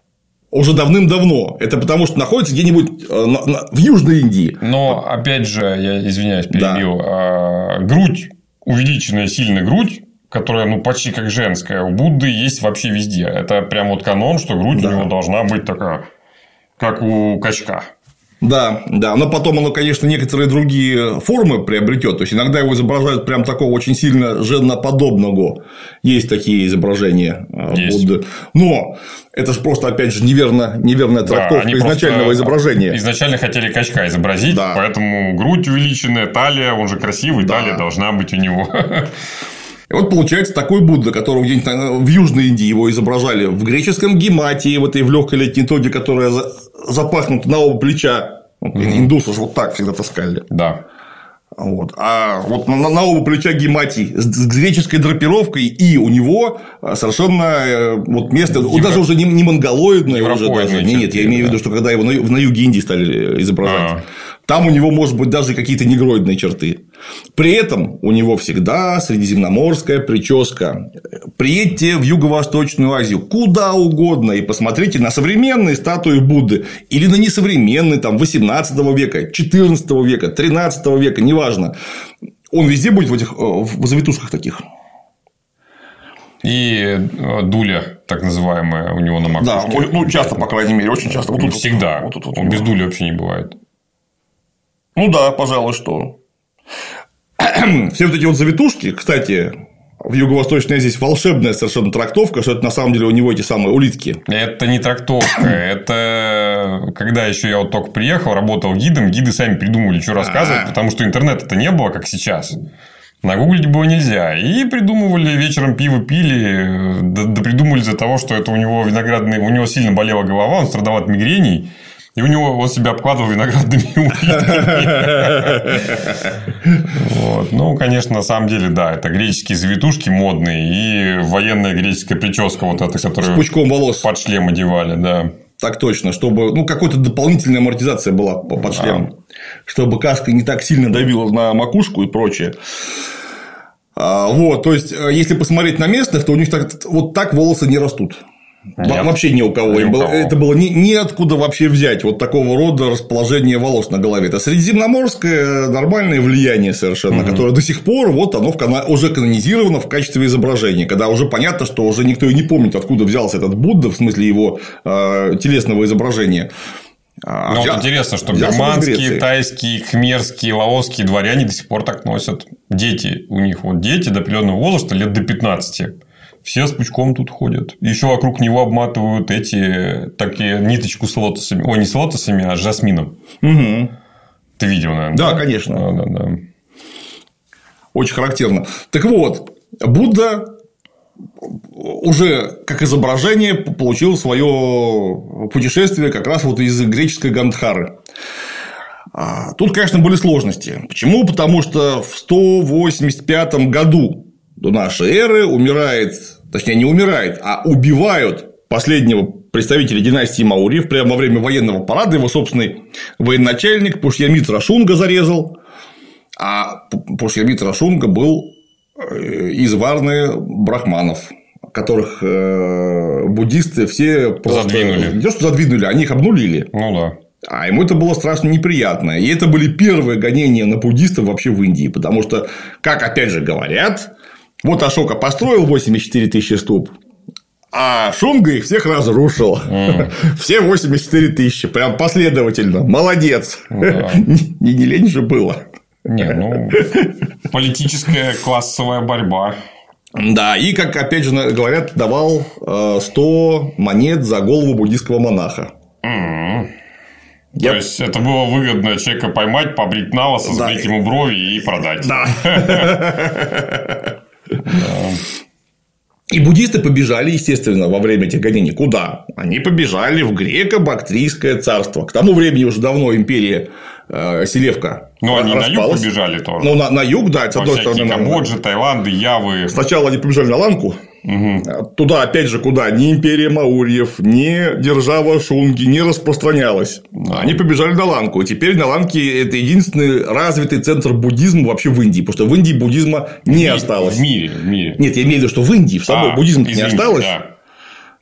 Уже давным-давно. Это потому, что находится где-нибудь в Южной Индии. Но, опять же, я извиняюсь, перебил. Да. Грудь, увеличенная сильно грудь, которая, ну, почти как женская, у Будды есть вообще везде. Это прям вот канон, что грудь да. у него должна быть такая, как у качка. Да, да, но потом оно, конечно, некоторые другие формы приобретет. То есть, иногда его изображают прям такого очень сильно женоподобного. Есть такие изображения есть. Будды. Но это же просто, опять же, неверно, неверная трактовка да, изначального изображения. Изначально хотели качка изобразить, да. поэтому грудь увеличенная, талия, он же красивый, да. талия должна быть у него. И вот получается такой Будда, которого где-нибудь в Южной Индии его изображали в греческом гематии, в этой в легкой летней тоге, которая запахнута на оба плеча. Mm-hmm. Индусы же вот так всегда таскали. Да. Вот. А вот на, на оба плеча гематий с, с греческой драпировкой, и у него совершенно вот место, Евро... даже уже не, не монголоидное, уже даже. Нет, нет, я имею в виду, что когда его на, на юге Индии стали изображать. А-а-а. Там у него, может быть, даже какие-то негроидные черты. При этом у него всегда средиземноморская прическа. Приедьте в Юго-Восточную Азию куда угодно и посмотрите на современные статуи Будды или на несовременные там, восемнадцатого века, четырнадцатого века, тринадцатого века, неважно. Он везде будет в этих в завитушках таких. И дуля, так называемая, у него на макушке. Да, ну часто, по крайней мере, очень часто. Вот тут, всегда. Вот тут, вот он без дули вообще не бывает. Ну да, пожалуй, что. Все вот эти вот завитушки, кстати, в Юго-Восточной Азии есть волшебная совершенно трактовка, что это на самом деле у него эти самые улитки. Это не трактовка, это когда еще я вот только приехал, работал гидом, гиды сами придумывали, что рассказывать, потому что интернета-то не было, как сейчас. Нагуглить было нельзя. И придумывали, вечером пиво пили, да придумали из-за того, что это у него виноградный, у него сильно болела голова, он страдал от мигрений. И у него он себя обкладывал виноградными улитками. Вот. Ну, конечно, на самом деле, да, это греческие завитушки модные и военная греческая прическа, вот эта, которую с пучком волос под шлем одевали, да. Так точно, чтобы ну, какая-то дополнительная амортизация была под шлемом, а. чтобы каска не так сильно давила на макушку и прочее. Вот, то есть, если посмотреть на местных, то у них так, вот так волосы не растут. Нет, вообще ни у кого. Ни у было, кого. Это было ни, неоткуда вообще взять вот такого рода расположение волос на голове. Это средиземноморское нормальное влияние совершенно, угу. которое до сих пор вот оно в кана... уже канонизировано в качестве изображения, когда уже понятно, что уже никто и не помнит, откуда взялся этот Будда, в смысле его э, телесного изображения. А, ну, взял... вот интересно, что германские, тайские, хмерские, лаосские дворяне до сих пор так носят. Дети у них, вот дети до определенного возраста, лет до пятнадцати. Все с пучком тут ходят. Еще вокруг него обматывают эти такие ниточку с лотосами. Ой, не с лотосами, а с жасмином. Угу. Ты видел, наверное? Да, да? Конечно. Да, да, да. Очень характерно. Так вот, Будда уже как изображение получил свое путешествие как раз вот из греческой Гандхары. Тут, конечно, были сложности. Почему? Потому что в сто восемьдесят пятом году до нашей эры умирает, точнее, не умирает, а убивают последнего представителя династии Маурьев прямо во время военного парада. Его собственный военачальник Пушьямитра Шунга зарезал. А Пушьямитра Шунга был из варны брахманов, которых буддисты все просто задвинули. Не то, что задвинули, они их обнулили. Ну да. А ему это было страшно неприятно. И это были первые гонения на буддистов вообще в Индии. Потому что, как опять же говорят, вот Ашока построил восемьдесят четыре тысячи ступ, а Шунга их всех разрушил. Mm. Все восемьдесят четыре тысячи. Прям последовательно. Молодец. Mm. Не, не лень же было. Не, ну, политическая классовая борьба. Да, и, как опять же говорят, давал сто монет за голову буддийского монаха. Mm. Я... То есть, это было выгодно человека поймать, побрить на лысо, сбрить да. ему брови и продать. Да. И буддисты побежали, естественно, во время этих гонений. Куда? Они побежали в Греко-Бактрийское царство. К тому времени уже давно империя э, Селевка. Ну, они распалась. На юг побежали тоже. Ну, на, на юг, да, с одной стороны. Камбоджа, Таиланд, Явы. Сначала они побежали на Ланку. Угу. Туда, опять же, куда ни империя Маурьев, ни держава Шунги не распространялась. Да. Они побежали на Ланку. И теперь на Ланке это единственный развитый центр буддизма вообще в Индии. Потому что в Индии буддизма не в осталось. В мире, в мире. Нет, я имею в виду, что в Индии в самой а, буддизма не Индии, осталось. Да.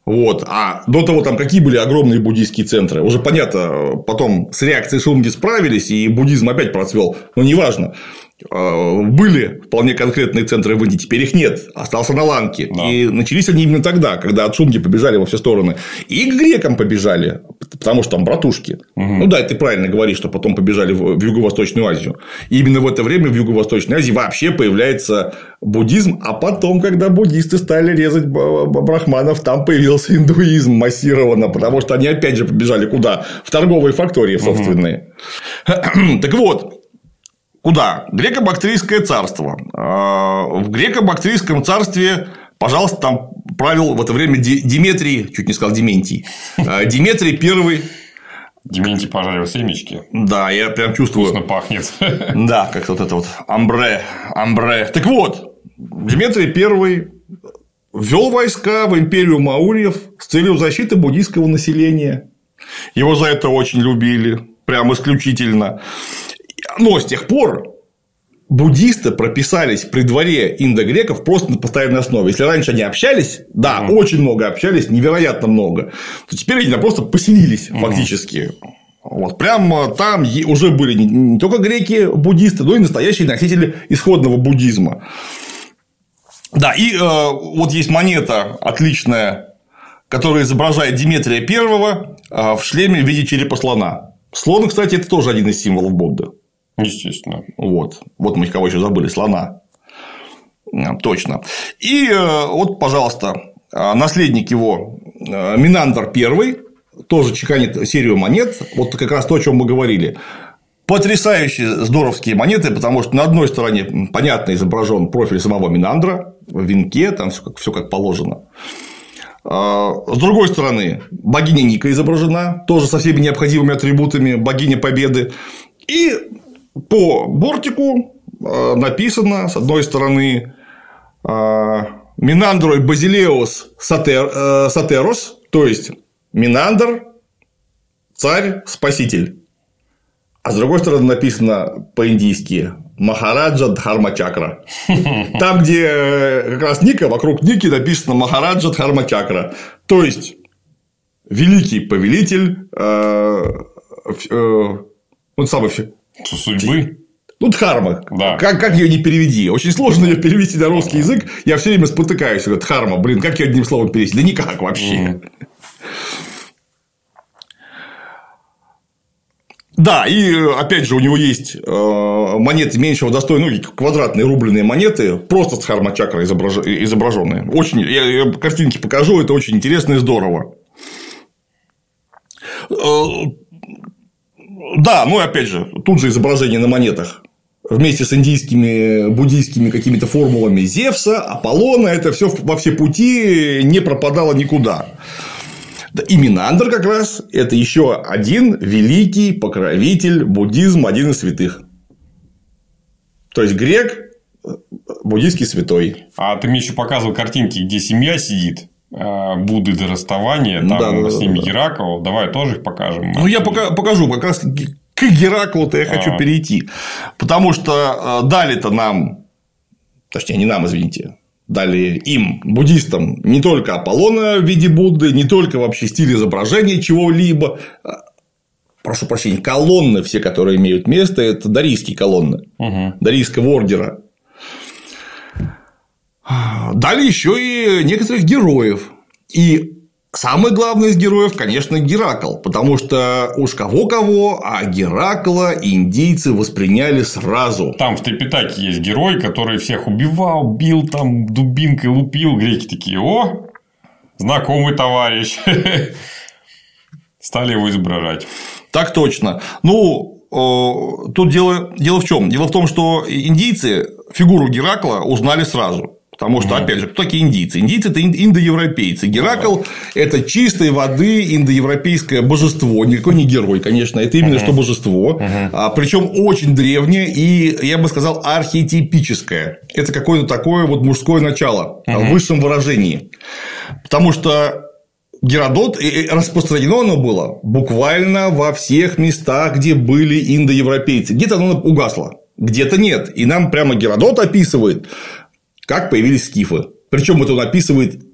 Вот. А до того там какие были огромные буддийские центры? Уже понятно, потом с реакцией Шунги справились, и буддизм опять процвел. Но неважно. Были вполне конкретные центры в Индии, теперь их нет, остался на Ланке. Да. И начались они именно тогда, когда от Шунги побежали во все стороны. И к грекам побежали, потому что там братушки. Угу. Ну да, ты правильно говоришь, что потом побежали в Юго-Восточную Азию. И именно в это время в Юго-Восточной Азии вообще появляется буддизм. А потом, когда буддисты стали резать брахманов, там появился индуизм массированно, потому что они опять же побежали куда? В торговые фактории собственные. Угу. Так вот. Куда? Греко-бактрийское царство. В греко-бактрийском царстве, пожалуйста, там правил в это время Диметрий, чуть не сказал Дементий, Диметрий Первый. Дементий пожарил семечки. Да, я прям чувствую. Вкусно пахнет. Да, как вот это вот амбре, амбре. Так вот, Диметрий Первый ввел войска в империю маурьев с целью защиты буддийского населения. Его за это очень любили, прям исключительно. Но с тех пор буддисты прописались при дворе индогреков просто на постоянной основе. Если раньше они общались, да, mm-hmm. очень много общались, невероятно много, то теперь они просто поселились mm-hmm. фактически. Вот, прямо там уже были не только греки-буддисты, но и настоящие носители исходного буддизма. Да, и э, вот есть монета отличная, которая изображает Диметрия Первого э, в шлеме в виде черепа слона. Слон, кстати, это тоже один из символов Будды. Естественно. Вот. Вот мы кого еще забыли, слона. Точно. И вот, пожалуйста, наследник его Минандр Первый тоже чеканит серию монет. Вот как раз то, о чем мы говорили. Потрясающие здоровские монеты, потому что на одной стороне понятно изображен профиль самого Минандра в венке, там все как, все как положено. С другой стороны, богиня Ника изображена, тоже со всеми необходимыми атрибутами, богиня Победы. И по бортику написано, с одной стороны, Минандрой Базилеус Сатер, Сатерос, то есть Минандр, царь-спаситель. А с другой стороны написано по-индийски Махараджа Дхармачакра. Там, где как раз Ника, вокруг Ники написано Махараджа Дхармачакра. То есть великий повелитель э, э, вот самый судьбы. Ну, Дхарма. Да. Как, как ее не переведи? Очень сложно ее перевести на русский язык. Я все время спотыкаюсь. Дхарма, блин, как ее одним словом перевести? Да никак вообще. Mm. Да, и опять же, у него есть монеты меньшего достоинства, ну, квадратные рубленые монеты, просто с Дхарма-чакрой изображенные. Очень, я, я картинки покажу, это очень интересно и здорово. Да, ну и опять же, тут же изображение на монетах. Вместе с индийскими, буддийскими какими-то формулами Зевса, Аполлона, это все во все пути не пропадало никуда. И Минандр как раз это еще один великий покровитель буддизма, один из святых. То есть грек, буддийский святой. А ты мне еще показывал картинки, где семья сидит. Будды до расставания, там да, с ними да, Геракл. Давай тоже их покажем. Ну, я пока, покажу, как раз к Гераклу-то я хочу а. перейти. Потому что дали-то нам, точнее, не нам, извините, дали им, буддистам, не только Аполлона в виде Будды, не только вообще стиль изображения чего-либо. Прошу прощения, колонны все, которые имеют место, это дарийские колонны, угу. дарийского ордера. Дали еще и некоторых героев. И самый главный из героев, конечно, Геракл. Потому что уж кого-кого, а Геракла индийцы восприняли сразу. Там в Трипитаке есть герой, который всех убивал, бил, там дубинкой лупил. Греки такие: о, знакомый товарищ. Стали его изображать. Так точно. Ну, тут дело, дело в чем? Дело в том, что индийцы фигуру Геракла узнали сразу. Потому что, опять же, кто такие индийцы? Индийцы – это индоевропейцы. Геракл – это чистой воды индоевропейское божество. Никакой не герой, конечно. Это именно uh-huh. что божество. Uh-huh. А, причем очень древнее и, я бы сказал, архетипическое. Это какое-то такое вот мужское начало uh-huh. в высшем выражении. Потому что Геродот, распространено оно было буквально во всех местах, где были индоевропейцы. Где-то оно угасло, где-то нет. И нам прямо Геродот описывает, как появились скифы. Причем это он описывает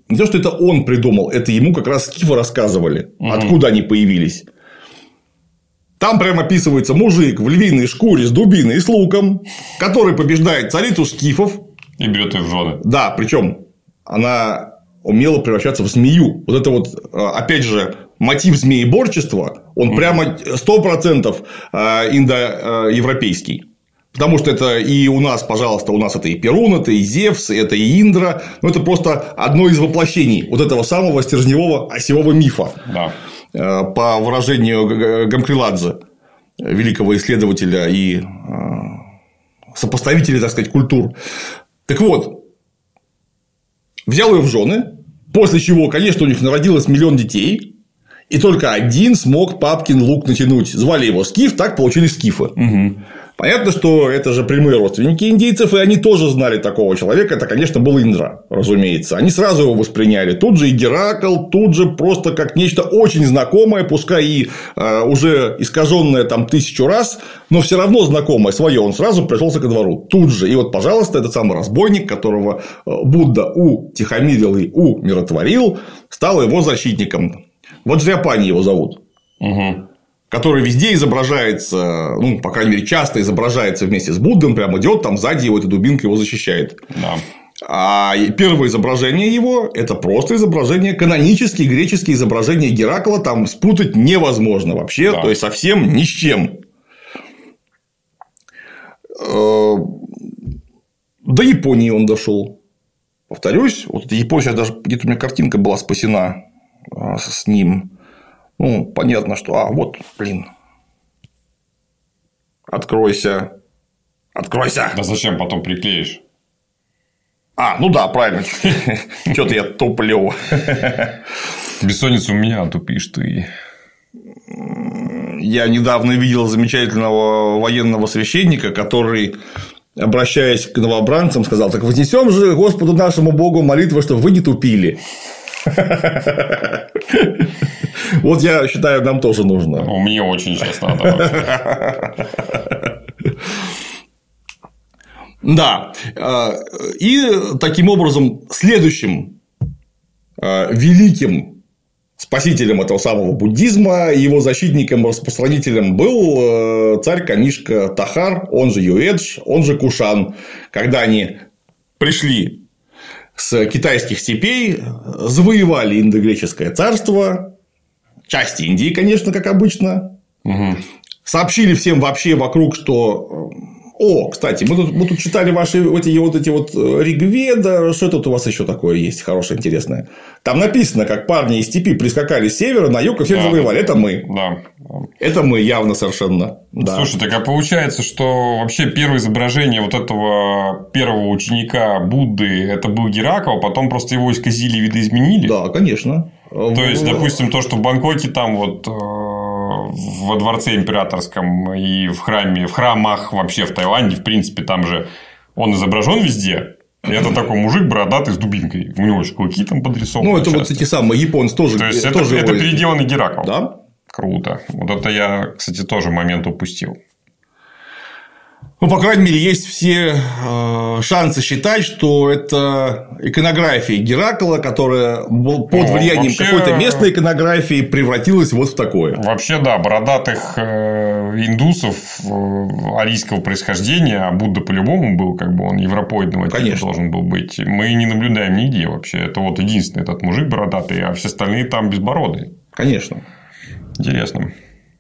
не то, что это он придумал, это ему как раз скифы рассказывали, угу. откуда они появились. Там прям описывается мужик в львиной шкуре с дубиной и с луком, который побеждает царицу скифов. И берет ее в жены. Да, причем она умела превращаться в змею. Вот это вот, опять же, мотив змееборчества, он mm-hmm. прямо сто процентов индоевропейский. Потому что это и у нас, пожалуйста, у нас это и Перун, это и Зевс, это и Индра. Но это просто одно из воплощений вот этого самого стержневого осевого мифа. Да. По выражению Гамкриладзе, великого исследователя и сопоставителя, так сказать, культур. Так вот, взял ее в жены, после чего, конечно, у них народилось миллион детей, и только один смог папкин лук натянуть. Звали его Скиф, так получились скифы. Угу. Понятно, что это же прямые родственники индейцев, и они тоже знали такого человека. Это, конечно, был Индра, разумеется. Они сразу его восприняли. Тут же и Геракл, тут же просто как нечто очень знакомое, пускай и э, уже искаженное там тысячу раз, но все равно знакомое свое. Он сразу пришелся ко двору. Тут же. И вот, пожалуйста, этот самый разбойник, которого Будда утихомирил и умиротворил, стал его защитником. Вот Джапани его зовут. Угу. Который везде изображается, ну, по крайней мере, часто изображается вместе с Буддой, он прям идет, там сзади его эта дубинка его защищает. Да. А первое изображение его – это просто изображение, канонические греческие изображения Геракла, там спутать невозможно вообще, да. То есть совсем ни с чем. До Японии он дошел. Повторюсь, вот эта Япония, сейчас даже где-то у меня картинка была спасена с ним. Ну, понятно, что... А, вот, блин. Откройся. Откройся. Да зачем потом приклеишь? А, ну да, правильно. Что-то я туплю. Бессонница у меня, а тупишь ты. Я недавно видел замечательного военного священника, который, обращаясь к новобранцам, сказал: так вознесем же Господу нашему Богу молитву, чтобы вы не тупили. Вот я считаю, нам тоже нужно. Мне очень сейчас надо. Да. И таким образом следующим великим спасителем этого самого буддизма, его защитником, распространителем был царь Канишка Тахар, он же Юэдж, он же Кушан. Когда они пришли с китайских степей, завоевали индогреческое царство, часть Индии, конечно, как обычно, угу. Сообщили всем вообще вокруг, что... О, кстати, мы тут, мы тут читали ваши вот эти вот, эти вот Ригведа, что тут у вас еще такое есть хорошее, интересное? Там написано, как парни из степи прискакали с севера на юг и всех да, завоевали. Это мы. Да. Это мы явно совершенно. Да. Слушай, так а получается, что вообще первое изображение вот этого первого ученика Будды это был Геракл, а потом просто его исказили и видоизменили? Да, конечно. То есть, допустим, то, что в Бангкоке там вот во дворце императорском и в храме, в храмах вообще в Таиланде, в принципе, там же он изображен везде. И это такой мужик бородатый с дубинкой. У него еще клыки там подрисованы. Ну, это часто. Вот эти самые японцы тоже. То есть, тоже это, это переделанный Геракл. Да. Круто. Вот это я, кстати, тоже момент упустил. Ну, по крайней мере, есть все шансы считать, что это иконография Геракла, которая под ну, влиянием вообще... какой-то местной иконографии превратилась вот в такое. Вообще, да, бородатых индусов арийского происхождения, а Будда по-любому был, как бы он европоидного типа должен был быть, мы не наблюдаем нигде вообще. Это вот единственный этот мужик бородатый, а все остальные там безбородые. Конечно. Интересно.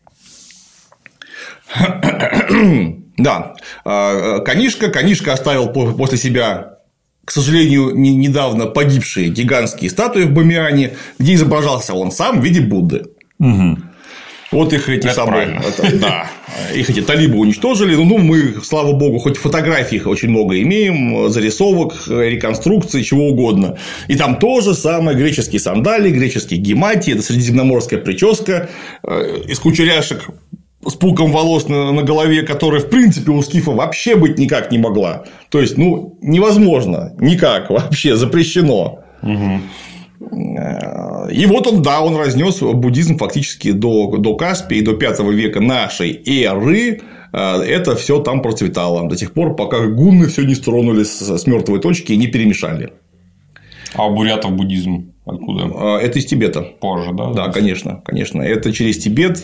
Да, Канишка, Канишка оставил после себя, к сожалению, недавно погибшие гигантские статуи в Бамиане, где изображался он сам в виде Будды. Угу. Вот их эти это самые, это, да, их эти талибы уничтожили. Ну, мы, слава богу, хоть фотографий их очень много имеем, зарисовок, реконструкций, чего угодно. И там тоже самое: греческие сандали, греческие гематии, это средиземноморская прическа из кучеряшек с пуком волос на, на голове, которая, в принципе, у скифа вообще быть никак не могла. То есть, ну, невозможно, никак, вообще запрещено. Угу. И вот он, да, он разнес буддизм фактически до, до Каспия и до пятого века нашей эры. Это все там процветало до тех пор, пока гунны все не стронули с, с мертвой точки и не перемешали. А у бурятов буддизм откуда? Это из Тибета. Позже, да? Да, конечно, конечно. Это через Тибет.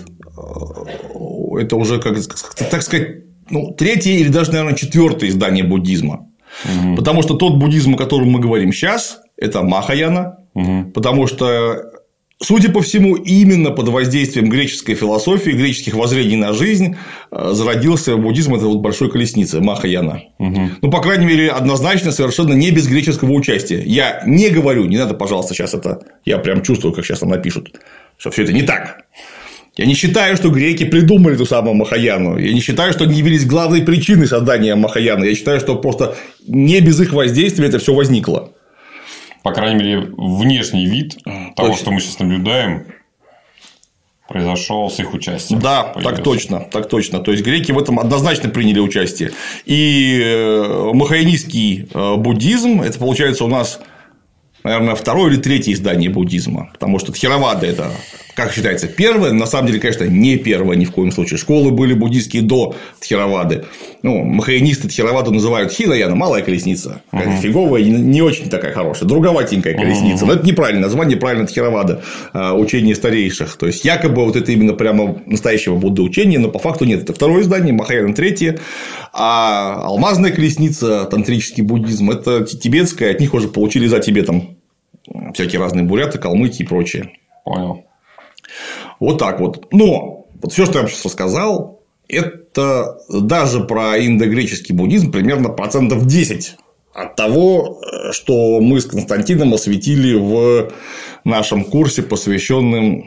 Это уже, как так сказать, ну, третье или даже, наверное, четвертое издание буддизма. Угу. Потому что тот буддизм, о котором мы говорим сейчас, это Махаяна. Угу. Потому что, судя по всему, именно под воздействием греческой философии, греческих воззрений на жизнь зародился буддизм этой вот большой колесницы Махаяна. Угу. Ну, по крайней мере, однозначно, совершенно не без греческого участия. Я не говорю, не надо, пожалуйста, сейчас это. Я прям чувствую, как сейчас там напишут, что все это не так. Я не считаю, что греки придумали ту самую Махаяну. Я не считаю, что они явились главной причиной создания Махаяны. Я считаю, что просто не без их воздействия это все возникло. По крайней мере, внешний вид того, точно. Что мы сейчас наблюдаем, произошел с их участием. Да, появился. так точно, так точно. То есть греки в этом однозначно приняли участие. И махаянистский буддизм, это получается у нас, наверное, второе или третье издание буддизма. Потому что Тхеравада – это, как считается, первое. На самом деле, конечно, не первое ни в коем случае. Школы были буддийские до Тхеравады. Ну, махаянисты Тхераваду называют Хинаяна, малая колесница. Какая-то uh-huh. фиговая, не очень такая хорошая, друговатенькая колесница. Uh-huh. Но это неправильное название, правильно Тхеравада, учение старейших. То есть, якобы вот это именно прямо настоящего Будды учения, но по факту нет. Это второе издание, Махаяна третье. А алмазная колесница, тантрический буддизм, это тибетская, от них уже получили за Тибетом всякие разные буряты, калмыки и прочее. Понял. Вот так вот. Но вот все, что я вам сейчас рассказал, это даже про индогреческий буддизм примерно процентов десять от того, что мы с Константином осветили в нашем курсе, посвященном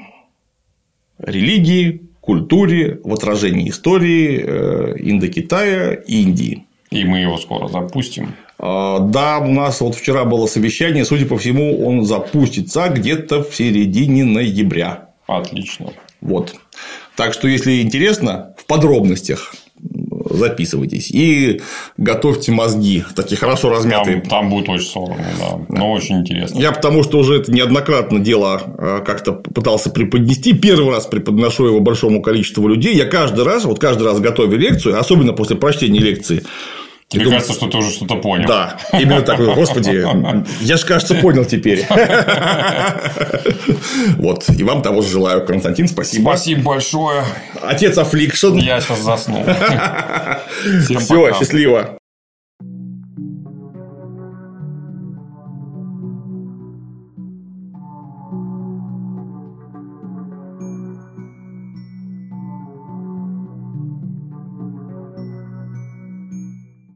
религии, культуре, в отражении истории Индокитая, Индии. И мы его скоро запустим. Да, у нас вот вчера было совещание, судя по всему, он запустится где-то в середине ноября. Отлично. Вот. Так что, если интересно, в подробностях записывайтесь и готовьте мозги, такие хорошо размятые. Там, там будет очень сложно, да, но очень интересно. Я потому что уже это неоднократно дело как-то пытался преподнести. Первый раз преподношу его большому количеству людей. Я каждый раз, вот каждый раз готовя лекцию, особенно после прочтения лекции. Мне думаю, кажется, что ты уже что-то понял. Да, именно так. Господи, я же, кажется, понял теперь. Вот. И вам того же желаю, Константин. Спасибо. Спасибо большое. Отец Affliction. Я сейчас заснул. Все, счастливо.